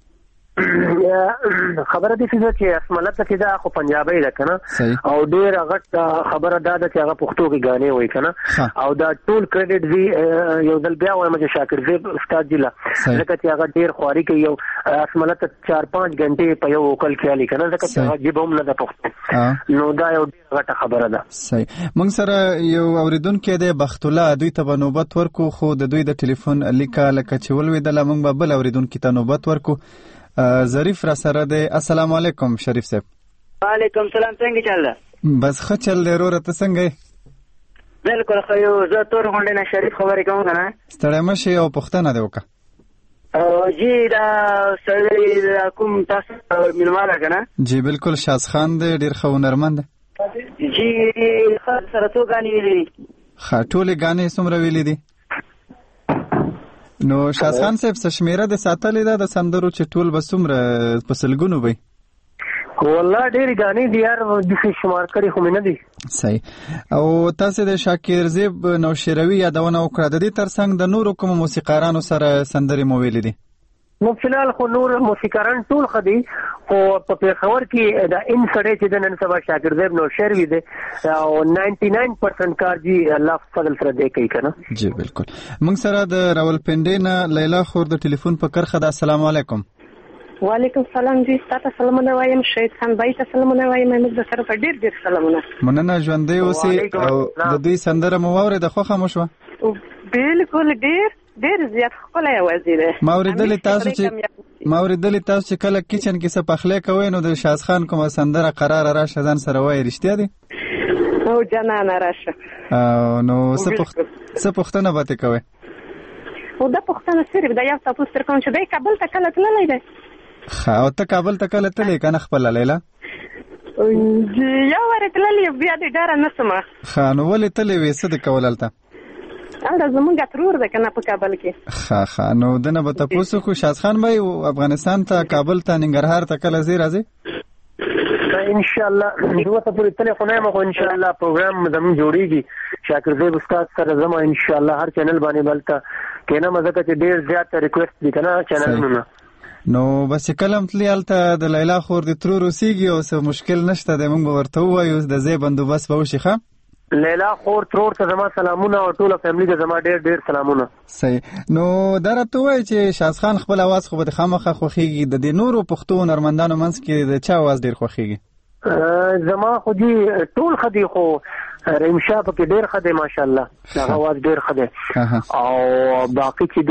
خبره دي چې اسمالت کې دا خو پنجابي ده کنه او ډیر غټ خبره دا ده چې هغه پښتو کې غانې وای کنه او دا ټول کریډټ وی یو ځل بیا وایم چې شاکر زیب استاد جلا ځکه چې هغه ډیر خواري کوي یو اسمالت 4-5 غنټې په یو وکل کې علي کنه ځکه چې هغه جيب هم نه ده پښتو نو دا یو غټه خبره ده. صحیح موږ سره یو اوریدونکو دی بخت الله دوی ته نوبت ورکو خو د دوی د ټلیفون لیکه لکه چې ولوي د لمنګ بل اوریدونکو ته نوبت ورکو. ظریف را سره دی. السلام علیکم شریف صاحب. وعلیکم السلام څنګه چل ده؟ بس ښه چل دی وروره ته څنګه یې؟ بالکل ښه یو زه تور غونډې نه شریف خبرې کوم که نه ستړی مه شې او پوښتنه دې وکړه. جی دا سړی کوم تاسو مینواله که نه جی بالکل شاز خان دی ډېر ښه هنرمند دی. جی سره څو ګانې ویلي دي؟ ښه ټولې ګانې څومره ویلي دي؟ نو شاز خان صاحب څه شمیره د ساتلې ده د سندرو چې ټول به څومره په سلګونو وي؟ والله ډېرې ګانې دي یار داسې شمار کړي خو مې نه دي. صحیح او تاسې د شاکر زیب نوشیروي یادونه وکړه د دې ترڅنګ د نورو کومو موسیقارانو سره سندرې مو ویلې دي؟ نو فلحال خو نور موسیقاران ټول ښه دي خو په پېښور کې دا ان سړی چې د نن سبا شاکر زیب نوشیروي دی او 99% کار جی الله فضل سره دی کوي که نه. جی بالکل موږ سره د راولپنډۍ نه لیلا خور د ټلیفون په کرښه ده. السلام علیکم. وعلیکم السلام جی تاسو سلامونه وایم شهید خان بای ته سلامونه وایم موږ د سره په ډیر سلامونه مننه ژوندۍ اوسې او د دوی سندره مو واورېده خوښه مو شوه؟ بالکل ډیر زیات ښکلی اواز دی. ما اورېدلې تاسو چې کله کچن کې څه پخلی کوئ نو د شاز خان کومه سندره قراره راشه ځان سره وایي رښتیا دي؟ او جانانه راشه. نو څه پوښتنه به ترې کوئ؟ او دا پوښتنه صرف دا یو تاسو تر کوم چې دی کابل ته کله تللی دی؟ ښه او ته کابل ته کله تللی که نه خپله لیلا؟ یو وارې تللی بیا دې ډاره نه سمه. ښه نو ولې تللی وې څه دې کول هلته؟ هلته زمونږ ترور دی که نه په کابل کې. ښه نو ده نه به تپوس وکړو شاز خان بھائی افغانستان ته کابل ته ننګرهار ته کله ځې راځې؟ انشاءالله دوه ته پورې تللی خو نه یم خو انشاءالله پروګرام زموږ جوړېږي شاکر زیب استاد سره ځم انشاءالله هر چینل باندې بلته کینم ځکه چې ډېر زیات ریکویسټ دي که نه چینلونه نو بس چې کله هم تللی هلته د لیلا خور د ترور اوسېږي او څه مشکل نشته دی موږ به ورته ووایو د ځای بندوبست به وشي. ښه لیلا خور ترور ته زما سلامونه او ټوله فیملی ته زما ډېر سلامونه. صحیح نو دا راته ووایي چې شاز خان خپل اواز خو به د خامخا خوښېږي د دې نورو پښتو هنرمندانو منځ کې د چا اواز ډېر خوښېږي؟ زما خو دي ټول ښه دي خو رحیم شاه پکې ډېر ښه دی ماشاءالله هغه اواز ډېر ښه دی او باقي چې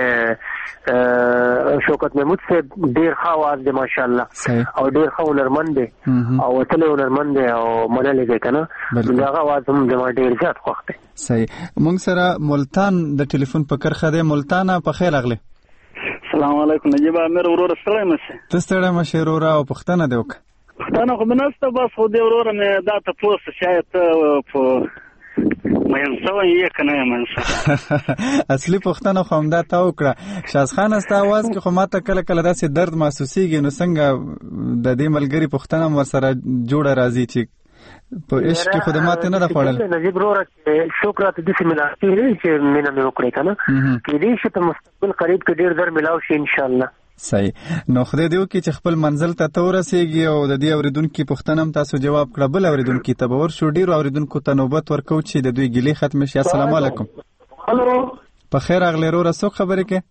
دی شوکت محمود صاحب ډېر ښه اواز دی ماشاءالله او ډېر ښه هنرمند دی او وتلی هنرمند دی او منلی دی که نه د هغه اواز هم زما ډېر زیات خوښ دی. صحیح موږ سره ملتان د ټلیفون په کرښه دی. ملتانه په خیر راغلی. السلام علیکم نجیب امیر وروره ستړی مه شې. ته ستړی مه شې وروره او پوښتنه دې وکړه. پښتانه خو مې نسته بس خو دې وروره مې دا تپوس شاید ته په مین سوی یې که نه یې مین اصلي پوښتنه خو همدا تا وکړه. شاز خانه ستا اواز کې خو ماته کله داسې درد محسوسېږي نو څنګه د دې ملګري پوښتنه هم ورسره جوړه راځي چې په عشق کې خو د ماتې نه ده خوړل؟ نجیب وروره چې څوک راته داسې ملاقات کېږي چې مینه مې وکړې که نه کېدای شي په مستقبل قریب کې ډېر زر ملاو شي انشاءالله. صحیح نو خدای دې وکړي چې خپل منزل ته ورسېږي او د دې اورېدونکي پوښتنه هم تاسو جواب کړه. بل اورېدونکي ته به ورشو ډېرو اورېدونکو ته نوبت ورکوو چې د دوی ګیلې ختمې شي. السلام علیکم. هلو په خیر راغلی وروره څوک خبرې کوې؟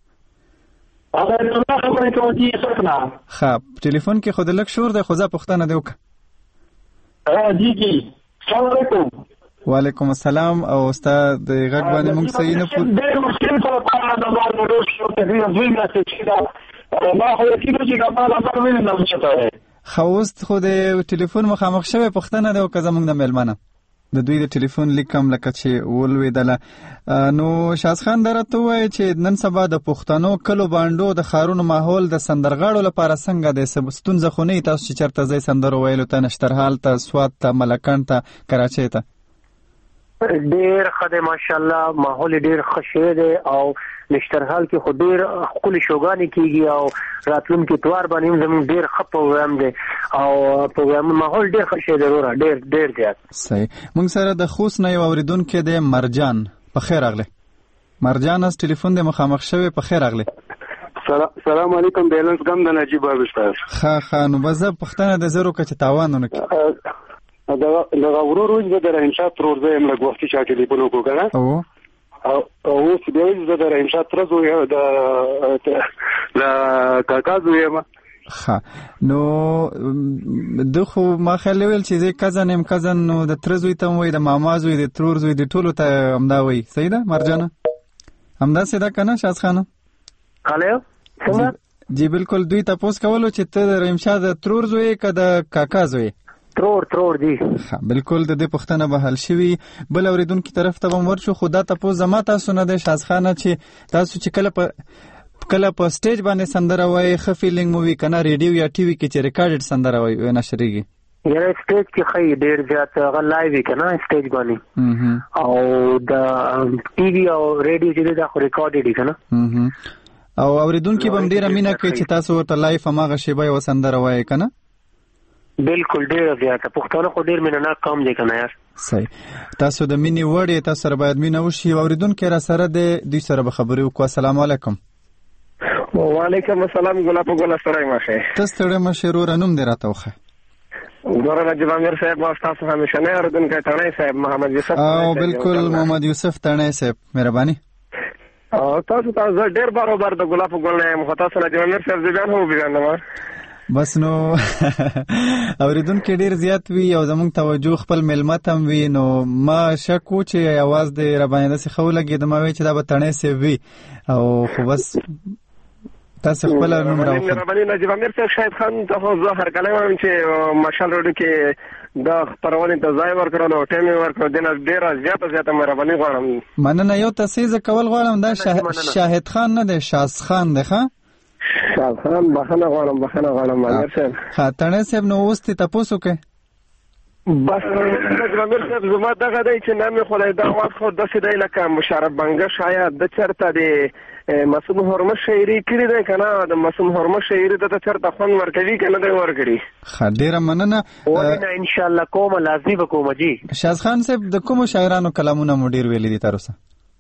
الله خبرې کوم چې سپنا ښه ټلیفون کې خو د لږ شور دی خو ځه پوښتنه دې وکړه. جی السلام علیکم. وعلیکم السلام او استاد د غږ باندې موږ صحیح نه پوه ډېر مشکل سره پاره د بار نو شو ته دوی مسیج ما خو یقین چې کمال خبر وینم نه چته. خو اوس خو د ټلیفون مخامخ شوی پوښتنه ده او که زموږ د میلمانه د دوی د ټلیفون لیک هم لکه چې ولوېدله. نو شاز خان درته وایي چې نن سبا د پښتنو کلو بانډو د ښارونو ماحول د سندرغاړو لپاره څنګه دی؟ ستونزه خو نه وي تاسو چې چېرته ځئ سندرو ویلو ته، نشترحال ته، سوات ته، ملکند ته، کراچۍ ته؟ ډېر ښه دی ماشاءالله، ماحول ډېر ښه شوی دی او نشترحال کې خو ډېر ښکلې شوګانې کېږي او راتلونکي اتوار باندې هم زموږ ډېر ښه پروګرام دی او پروګرام ماحول ډېر ښه شوی دی وروره، ډېر زیات. صحیح. موږ سره د خوست نه یو اورېدونکی دی مرجان. په خیر راغلی مرجان، از ټلیفون دی مخامخ شوی. په خیر راغلی. سلام علیکم. بیلنس ګم د نجیب باب استاد. ښه نو بس زه پوښتنه د زرو که چې تاوان ونه کړي دغه ورور زه د رحیم شاه ترور زه یم، لږ وختي چا ټلیفون وکړو که نه، او اوس بیا زه د رحیم شاه تره زوی یم، د کاکا زوی یم. ښه نو ده خو ما خیال ویل چې زه کزن یم، کزن نو د تره زوی ته هم وایي، د ماما زوی، د ترور زوی، د ټولو ته همدا وایي. صحیح ده مرجانه؟ همداسې ده که نه شاز خانه؟ هلو څنګه؟ جی بالکل. دوی تپوس کولو چې ته د رحیم شاه د ترور زوی که د کاکا زوی؟ ترور دی. بالکل د دې پوښتنه به حل شوي. بل اورېدونکي طرف ته به هم ورشو، خو دا تپوس زما تاسو نه دی شاز خانه چې تاسو چې کله په سټیج باندې سندره وایي ښه فیلینګ مو وي که نه ریډیو یا ټي وي کې چې ریکارډډ سندره وایي نشرېږي؟ یاره سټیج کې ښه ډېر زیات هغه لایو وي که نه سټیج باندې، او د ټي وي او ریډیو چې دی دا خو ریکارډډ وي که نه. او اورېدونکي به هم ډېره مینه کوي چې تاسو ورته لایف هماغه شیبه یوه سندره وایي که نه؟ بالکل ډېره زیاته. پښتانه خو ډېر مینهناک قوم دی که نه یار. صحیح. تاسو د مینې وړ یې، تاسو سره باید مینه وشي. اورېدونکی را سره دی، دوی سره به خبرې وکړو. السلام علیکم. وعلیکم السلام. ګلاب ګل سره مشه ته ستړی مشه وروره، نوم دې راته وښیه. ګوره نجیب امیر صاحب او تاسو همیشنی اورېدونکی تڼۍ صاحب محمد یوسف. او بالکل محمد یوسف تڼۍ صاحب، مهرباني. تاسو زه ډېر بار د ګلاب ګل نه یم، خو تاسو نجیب امیر صاحب زه بیان هم وپېژندم. بس نو اورېدونکي ډېر زیات وي او زموږ توجه خپل میلمه ته هم وي، نو ما شک و چې اواز دې راباندې داسې ښه ولګېد، ما وایي چې دا به تڼۍ صاحب وي، او خو بس تاسو خپل نوم راوښود. مهرباني نجیب امیر صاحب شاهد خان ته خو زه هرکلی وایم چې مشال روډو کې د خپرونې ته ځای ورکړل او ټایم یې ورکړل، دې نه ډېره زیاته مهرباني غواړم. مننه. یو تصحیح زه کول غواړم، دا شاهد خان نه دی، شاز خان دی. ښه شاز خان، بخښنه غواړم امیر صاحب. ښه تڼۍ صاحب، نو اوس دې تپوس وکړئ. بس نجیب امیر صاحب زما دغه دی چې نام یې خدای دا اواز خو داسې دی لکه مشرف بنګه شاید د چېرته د معصوم هرمز شاعري کړې دی که نه، د معصوم هرمز شاعري ته چېرته خوند ورکوي که نه دی ورکړي. ښه ډېره مننه. ولې نه انشاءالله کومه لازمي به کومه جي. شاز خان صاحب د کومو شاعرانو کلامونه مو ډېر ویلي دي تر اوسه؟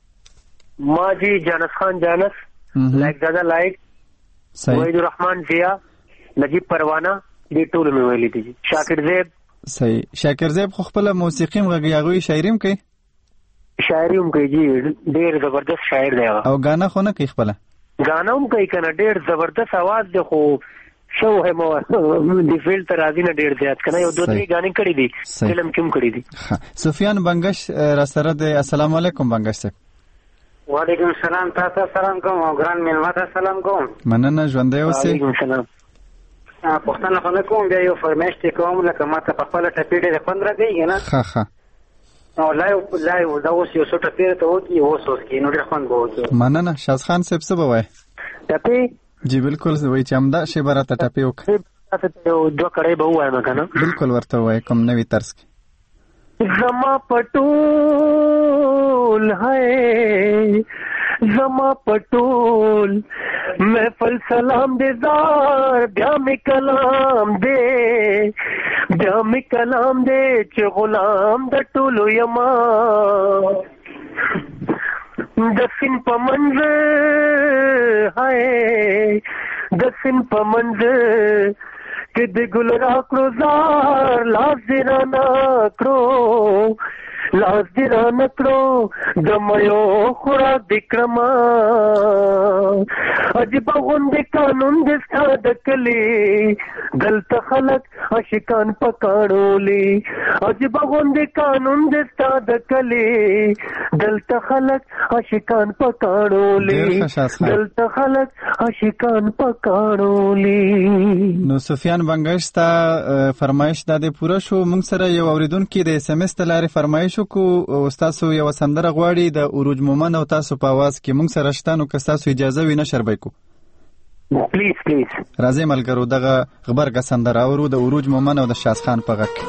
ما جي جانس خان جانس، لایق زاده لایق، وحید الرحمن ضیا، نجیب پروانه، دې ټولو مې ویلي دي. شاکر زیب. صحیح. شاکر زیب خو خپله موسیقي هم غږوي، هغوی شاعري هم کوي؟ شاعري هم کوي جی، ډېر زبردست شاعر دی هغه. او ګانا خو نه کوي خپله؟ ګانا هم کوي که نه، ډېر زبردست اواز دی، خو شو هم د فیلډ ته راځي نه ډېر زیات که نه، یو 2-3 ګانې کړي دي، فلم کې هم کړي دي. سفیان بنګش را سره دی. السلام علیکم بنګش صاحب. وعلیکم السلام. تاسو سلام کوم او ګران میلمه ته سلام کوم. مننه، ژوندی اوسئ. وعلیکم السلام. پښتنه خو نه کوم، بیا یو فرمایش کوم، لکه ما ته په خپله ټپې ډېرې خوند راکوي که نه. ښه او لایو دا اوس یو څو ټپې ته وکړي، اوس کې نو ډېر خوند به وکړي. مننه. شاز خان صاحب څه به وایي؟ ټپې جی بالکل وایي چې همدا شیبه راته ټپې وکړي. یو 2 کړۍ به ووایم که نه. بالکل ورته وایي، کوم نوي طرز کې. زما پټول ہے زما پټول محفل سلام دے زار بیا می کلام دے چې غلام د ټولو یما د سین په منځ ہے د سین په منځ کې د ګل راکړو زار لاس دې رانه کړو د مړو خوراک دې کړما عجیبه غوندې قانون دې ستا د کلي دلته خلک عاشقان پکاړولي عجیبه غوندې قانون دې ستا د کلي دلته خلک عاشقان پکاړولي نو نو سفیان بنگش تا فرمایش د پوره شو. مونږ سره یو اوریدونکو د اس ام اس تلاري فرمایش کو تاسو یو سندره غواړي د اوروج مومن او تاسو په आवाज کې مونږ سره شته، نو که تاسو اجازه وي نشر بایکو پلیز راځي ملګرو دغه خبرګه سندره اورو د اوروج مومن او د شاز خان په غږ.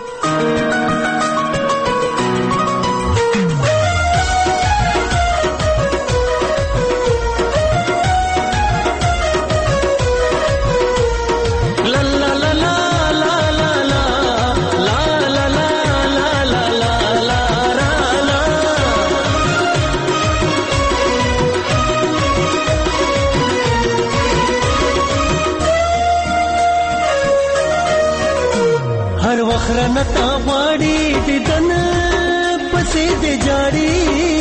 نتا غواړي دیدن پسې د جاړي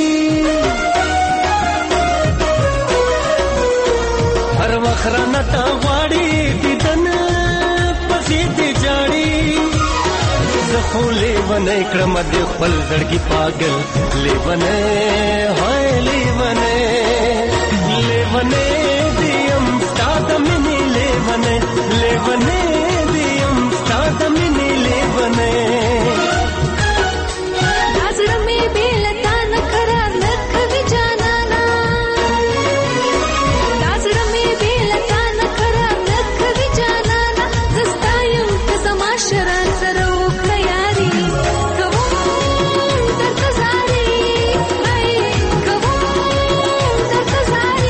هر وخت نتا غواړي دیدن پسې د جاړي زخو لیونه کړم د خپل زړګي پاگل لیونه هاي لیونه دیم ستاد منی لیونه دیم ستاد منی لیونه نظر میں بیلتا نکرا نکوی جانانا نظر میں بیلتا نکرا نکوی جانانا دستایم کسما شران سرو خیاری کبو درتزاری ای کبو درتزاری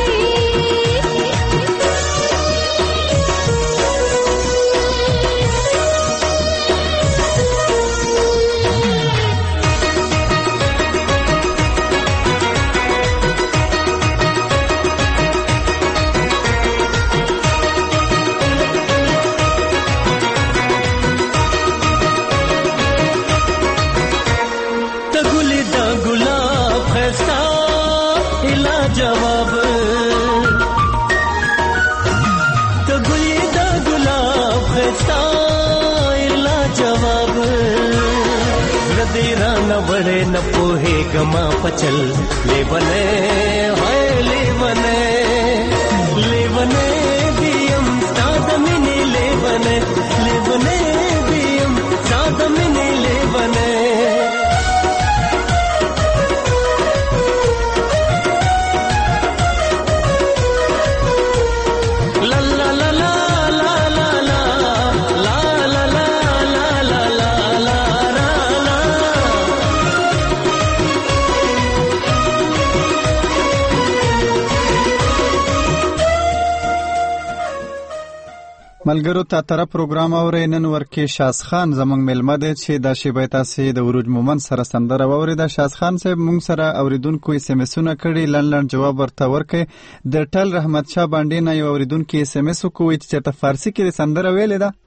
बड़े न पोहे गमा पचल ले बने हाय ले बने दियम सादमिनी ले बने दियम सादमिनी ले बने ملګرو ته تر پروګرام اوري نن ورکه شاز خان زمنګ ملمه ده چې د شیبه تاسو د اوروج مومن سره سندره ووري د شاز خان صاحب مونږ سره اوریدونکو اس ام اسونه کړي لنډ جواب ورته ورکه د ټل رحمت شاه باندې نه یو اوریدونکو اس ام اس کوی چې ته فارسی کې سندره ویلې ده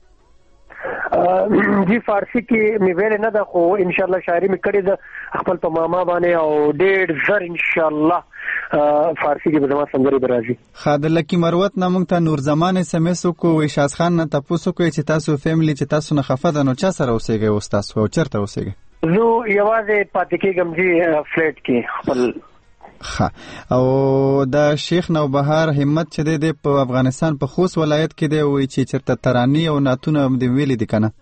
جی فارسی کې مې ویل نه ده خو ان شاء الله شاعري مې کړې ده خپل په ماما باندې او ډېر زر ان شاء الله فارسی کې به زما سندرې به راځي. خادل کی مروت نه مونږ ته نور زمان اس ام اس کو شاز خان نه تاسو کوی چې تاسو فیملی چې تاسو نه خفه ده نو چا سره اوسېږئ او تاسو او چرته اوسېږئ؟ زه یوازې پاتې کېږم جی فلیټ کې خپل. او د شیخ نوبهار همت چې د په افغانستان په خوست ولایت کې دی وی چې چرته ترانی او ناتونه د ویلې دي کنه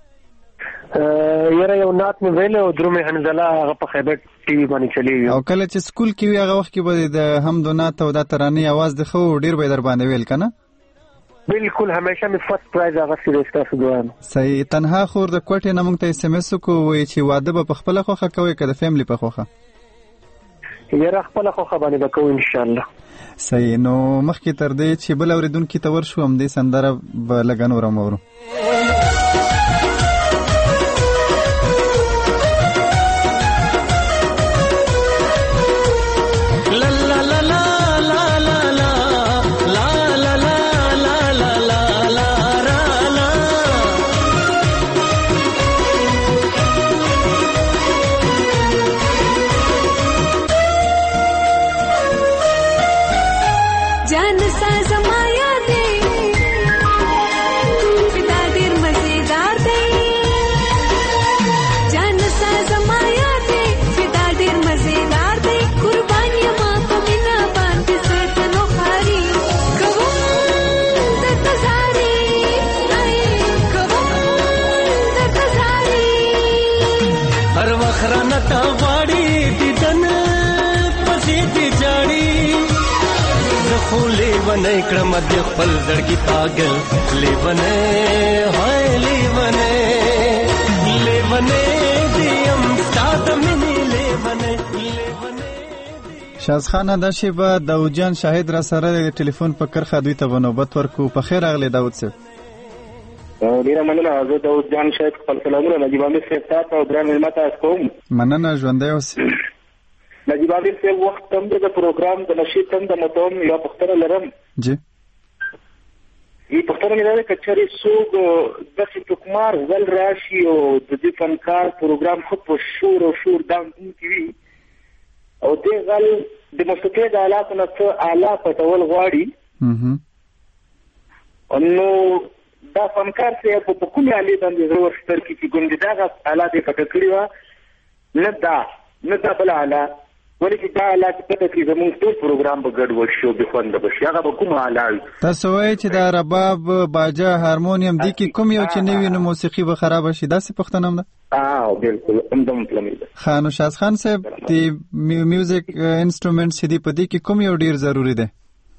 یره یو نات مې ویل او درومه حنزله هغه په خیبر ټي وي باندې چلیږي او کله چې سکول کې وی هغه وخت کې به د حمد و نات او د ترانی आवाज د خو ډیر به در باندې ویل کنه بالکل همیشه مې فرست پرایز هغه سیریس تاسو دوان صحیح. تنها خور د کوټې نه مونږ ته اس ام اس کو وی چې واده به خپل خوخه کوي کده فیملی په خوخه یره خپل خوخه باندې وکړو ان شاء الله. صحیح. نو مخکې تر دې چې بل اوریدونکو ته ورشو هم دې سندره به لګن ورمورو. जान सा जमाया दे फिदा दे تا غواړي دیدن پسې دې جاړي خو لیونی کړم د خپل زړګي پاگل لیونی هاي لیونی لیونی دیم ستا د مینې لیونی شاز خان دا شی به داود جان شاهد را سره د ټلیفون په کرخه دوی ته نوبت ورکو. په خیر راغلی داود صاحب. ډیره مننه. زه داود جان شاهد خپل سلامونه نجیب امیر صاحب ته او درنو ملت تاسو کوم. مننه ژوندی اوسئ. نجیب امیر صاحب وخت تم د پروګرام د نشي تم د متوم یا پختره لرم جی ای پختره مې راځي کچري سوق د ټوکمار ول راشي او د دې فنکار پروګرام خو په شور او شور دام کوي او دې غل د موسیقي د آلات نه څه آلات پټول غواړي نو دا فنکار څه په کومه آلې باندې ضرور ستر کی چې ګوند دغه آلات پټ کړی و نه دا بل آلات ولې دا آلات پټ کړی زموږ ټول پروګرام به ګډوډ شو به خوند بشي هغه به کومه آلات تاسو وایئ چې دا رباب باجا هارمونیم دي کې کوم یو چې نوی نو موسیقي به خراب شي داسې پښتنه نه بالکل همدم پلمې خان شاز خان صاحب د میوزیک انسټرومنټس دي په دې کې کوم یو ډیر ضروری دی؟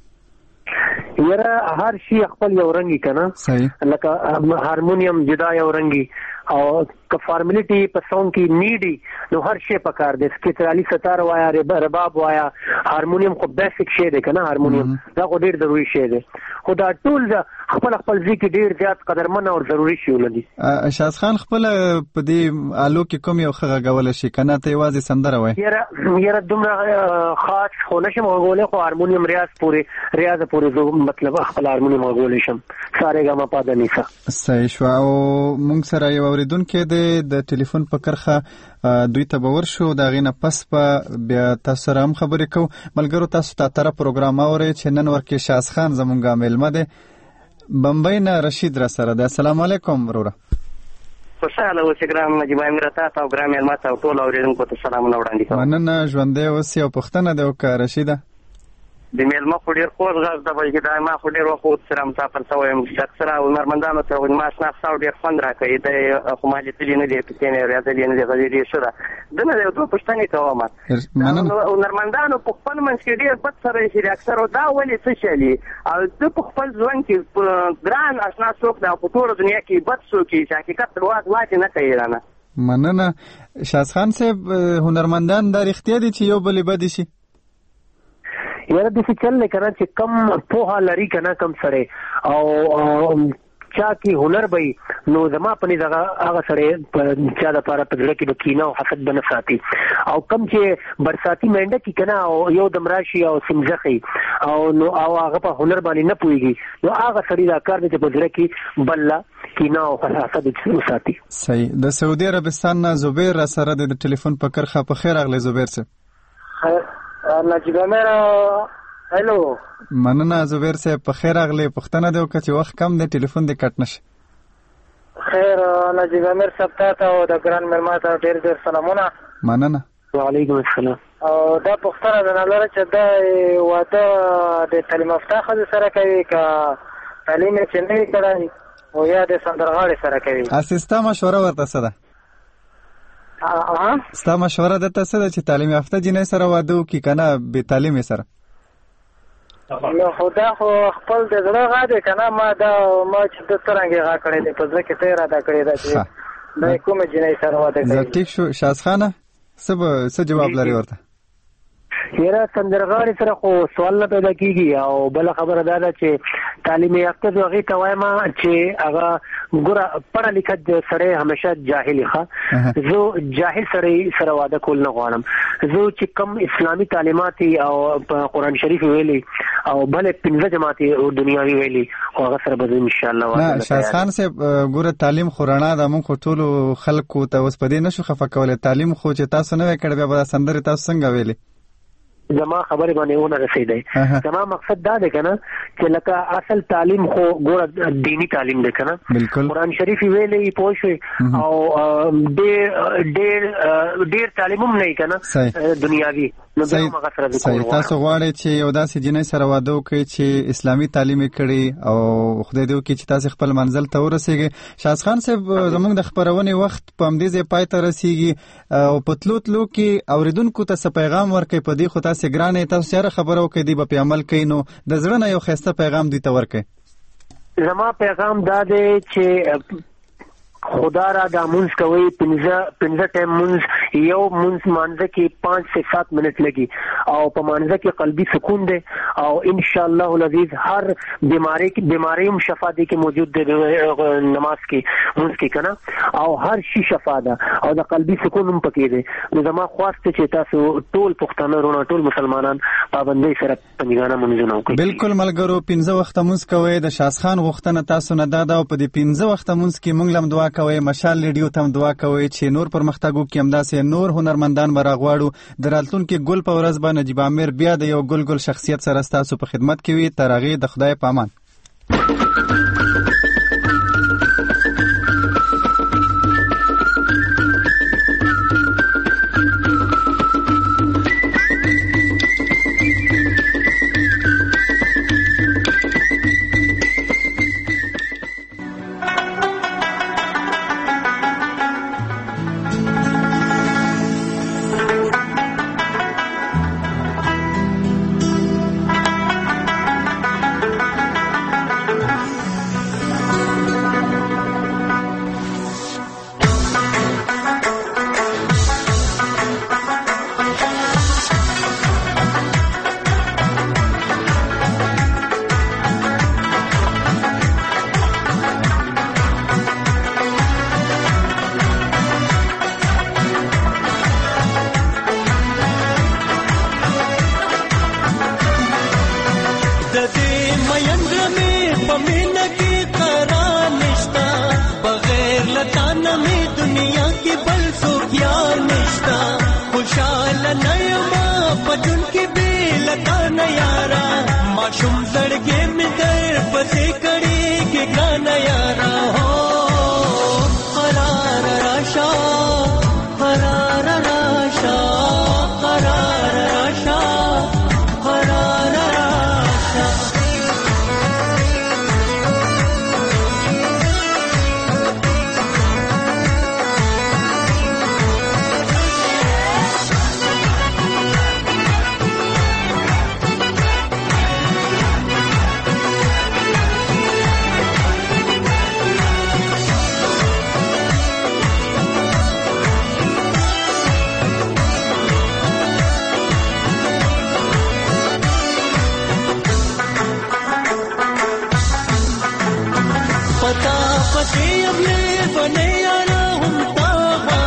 یره هر شي خپل یو رنگي کنه صحیح لکه هارمونیم جدا یو رنگي او که فارملیټي په ساوند کې نیډي نو هر شي پکار دی سکیترالی ستار وایا رباب وایا هارمونیم خو بیسیک شی دی کنه هارمونیم دا خو ډیر ضروری شی دی خو دا ټول خپل ځکه ډیر زیات قدرمن او ضروری شی ولدي. شاز خان خپل په دې آلو کې کوم یو خغه غول شي کنه ته یوازې سندره وای یره دومره خاص خو نشم غولې خو هارمونیم ریاض پورې مطلب خپل هارمونیم غولې شم ساره ګما پاده نیسه. صحیح شو. او مونږ سره یو اوریدونکو د ټلیفون په کرخه دوی ته باور شو دا غینه پس په بیا تاسو سره هم خبرې کو ملګرو تاسو ته تر پروګرام اوري چې نن ورکه شاز خان زمونږه ملمه ده بمبئی نه رشید را سره ده. السلام علیکم وروره. خوشاله اوسې ګرام نجیب امیر تاسو او ګرام ملمت او ټول اوریدونکو ته سلامونه وړاندې کوم. مننه ژوندی اوسې او پښتنه ده او کا رشیده د میلمه خو ډېر خوږ غږ د بلکې دا ما خو ډېر وخت سره مسافر شوی یم اکثره هنرمندانو سره ما شناخته او ډېر خوند راکوي دی خو ما لیدلي نه دی پکې نه اورېدلي نه دی غږېدې ښه ده ده نه یو دوه پوښتنې کوم هنرمندانو په خپل منځ کې ډېر بد سره ایښي دي اکثرو دا ولې څه شلي او ده په خپل ژوند کې ګران اشنا څوک دی او په ټوله دنیا کې بد څوک یي چې حقیقت درواغ واتې نه کوي رانه. مننه. شاز خان صاحب هنرمندان دا رښتیا دي چې یو بلې بدې شي؟ یاره داسې چل دی که نه چې کم پوهه لري که نه کم سړی او چا کې هنر به نو زما په نظر هغه سړی چا دپاره په زړه کې به کینه او حسد به نه ساتي او کم چې برساتي مینډه کې که نه او یو دم راشي او سمزخي او هغه په هنر باندې نه پوهېږي نو هغه سړي دا کار دی چې په زړه کې بله کینه او حسد وساتي. صحیح. د سعودي عربستان نه زبیر را سره د ټلیفون په کرخه. په خیر راغلی زبیر صاحب. نجیب امیر هلو. مننه زبیر صاحب په خیر راغلی. پښتنه دی او که چې وخت کم دی ټلیفون دې کټ نشي. خیر نجیب امیر صاحب ته او د ګران مېلمه ته ډېر سلامونه. مننه. وعلیکم السلام. او دا پوښتنه ده نه لره چې دا واده د تعلیم یافته ښځې سره کوي که تعلیم یې چې نه وي کړی او یا د سندرغاړې سره کوي؟ ستا مشوره ورته څه ده؟ ستا مشوره درته څه ده چې تعلیم یافته جینۍ سره واده وکړي که نه بې تعلیمې سره؟ نو خو دا خو خپل د زړه غږ دی که نه ما چې ده څرنګې غږ کړی دی په زړه کې ته یې راته کړې ده چې دا یې کومې جینۍ سره واده کوي. ټیک شو. شاز خانه څه جواب لري ورته؟ یاره سندرغاړي سره خو سوال نه پیدا کیږي او بله خبره دا ده چې تعلیم یافته زه هغې ته وایم چې هغه ګوره پړه لیکه سړی همیشه جاهل ښه زه جاهل سره واده کول نه غواړم. زه چې کم اسلامي تعلیمات او قرآن شریف ویلي او بلې 15 جماعت دنیاوي ویلي خو هغه سره به زه انشاءالله واده. نه شاز خان صاحب ګوره تعلیم خو رڼا ده موږ خو ټولو خلکو ته اوس په دې نشو خفه کولی تعلیم خو چې تاسو نه وی کړی بیا به دا سندرې تاسو څنګه ویلي؟ زما خبره باندې ونه رسیدای. زما مقصد دا دی کنه چې لکه اصل تعلیم خو ګوره دینی تعلیم دی کنه. قرآن شریف ویلې پوښوي او ډېر تعلیم هم نه کنه دنیاوی. نو دا هغه سره د صحیح. تاسو غواړئ چې یو داسې جنۍ سره واده وکړئ چې اسلامي تعلیم یې کړي او خدای دې وکړي چې تاسو خپل منزل ته ورسیږئ. شاهد خان صاحب زموږ د خبرونې وخت په همدې ځای پای ته رسیږي او په تلو کې اوریدونکو ته څه پیغام ورکړئ په دې خو تاسو ګرانه تاسو سره خبرو کې دی په عمل کوي نو د زړه نه یو خسته پیغام دی ته ورکړئ. زما پیغام دا دی چې خدا را دا منځ کوي 15 ټایم منځ یو منځ مانځه کې 5 سے 7 منټ لګي او په مانځه کې قلبي سکون دی او ان شاء الله العزیز هر بیماری هم شفا دی کې موجود دی نماز کې منځ کې کنه او هر شي شفا ده او د قلبي سکون هم پکې دی. نو زما خواست چې تاسو ټول پښتانه رونه ټول مسلمانان پابندۍ سره پنځګانه منځونه وکړي. بالکل ملګرو 15 وخت منځ کوي. د شاهد خان غوښتنه تاسو نه ده او په دې 15 وخت منځ کې موږ لم دعا کوي. مشال ریډیو ته دعا کوي چې نور پرمختګ وکړي همداسې نور هنرمندان به راغواړو. د راتلونکي ګل په ورځ به نجیب عامر بیا د یو ګل شخصیت سره ستاسو په خدمت کې وي. تر هغې د خدای په امان.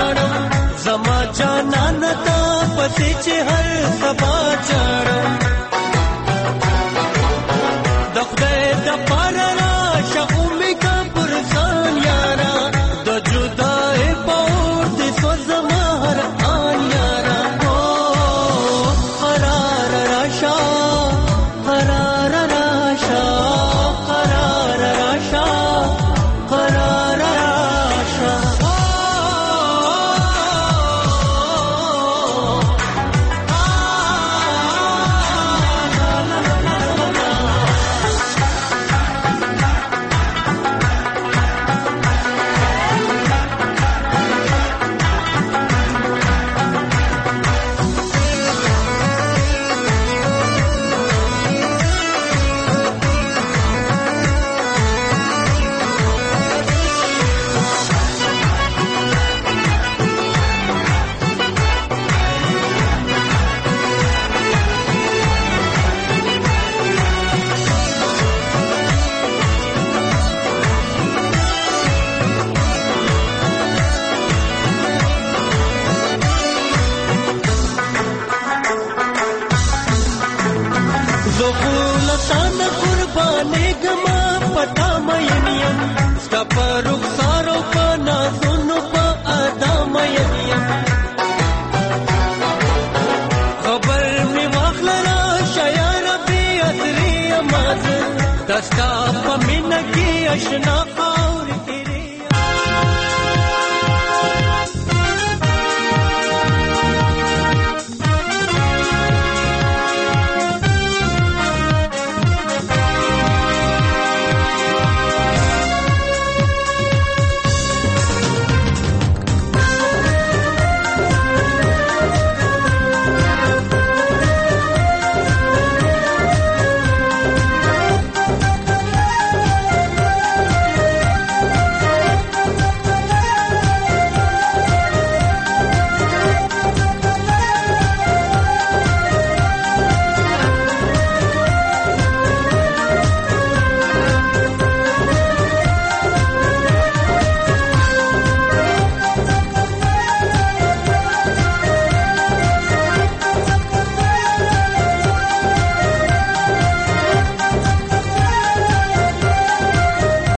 زما جانا نتا پسې چې هر سبا چړم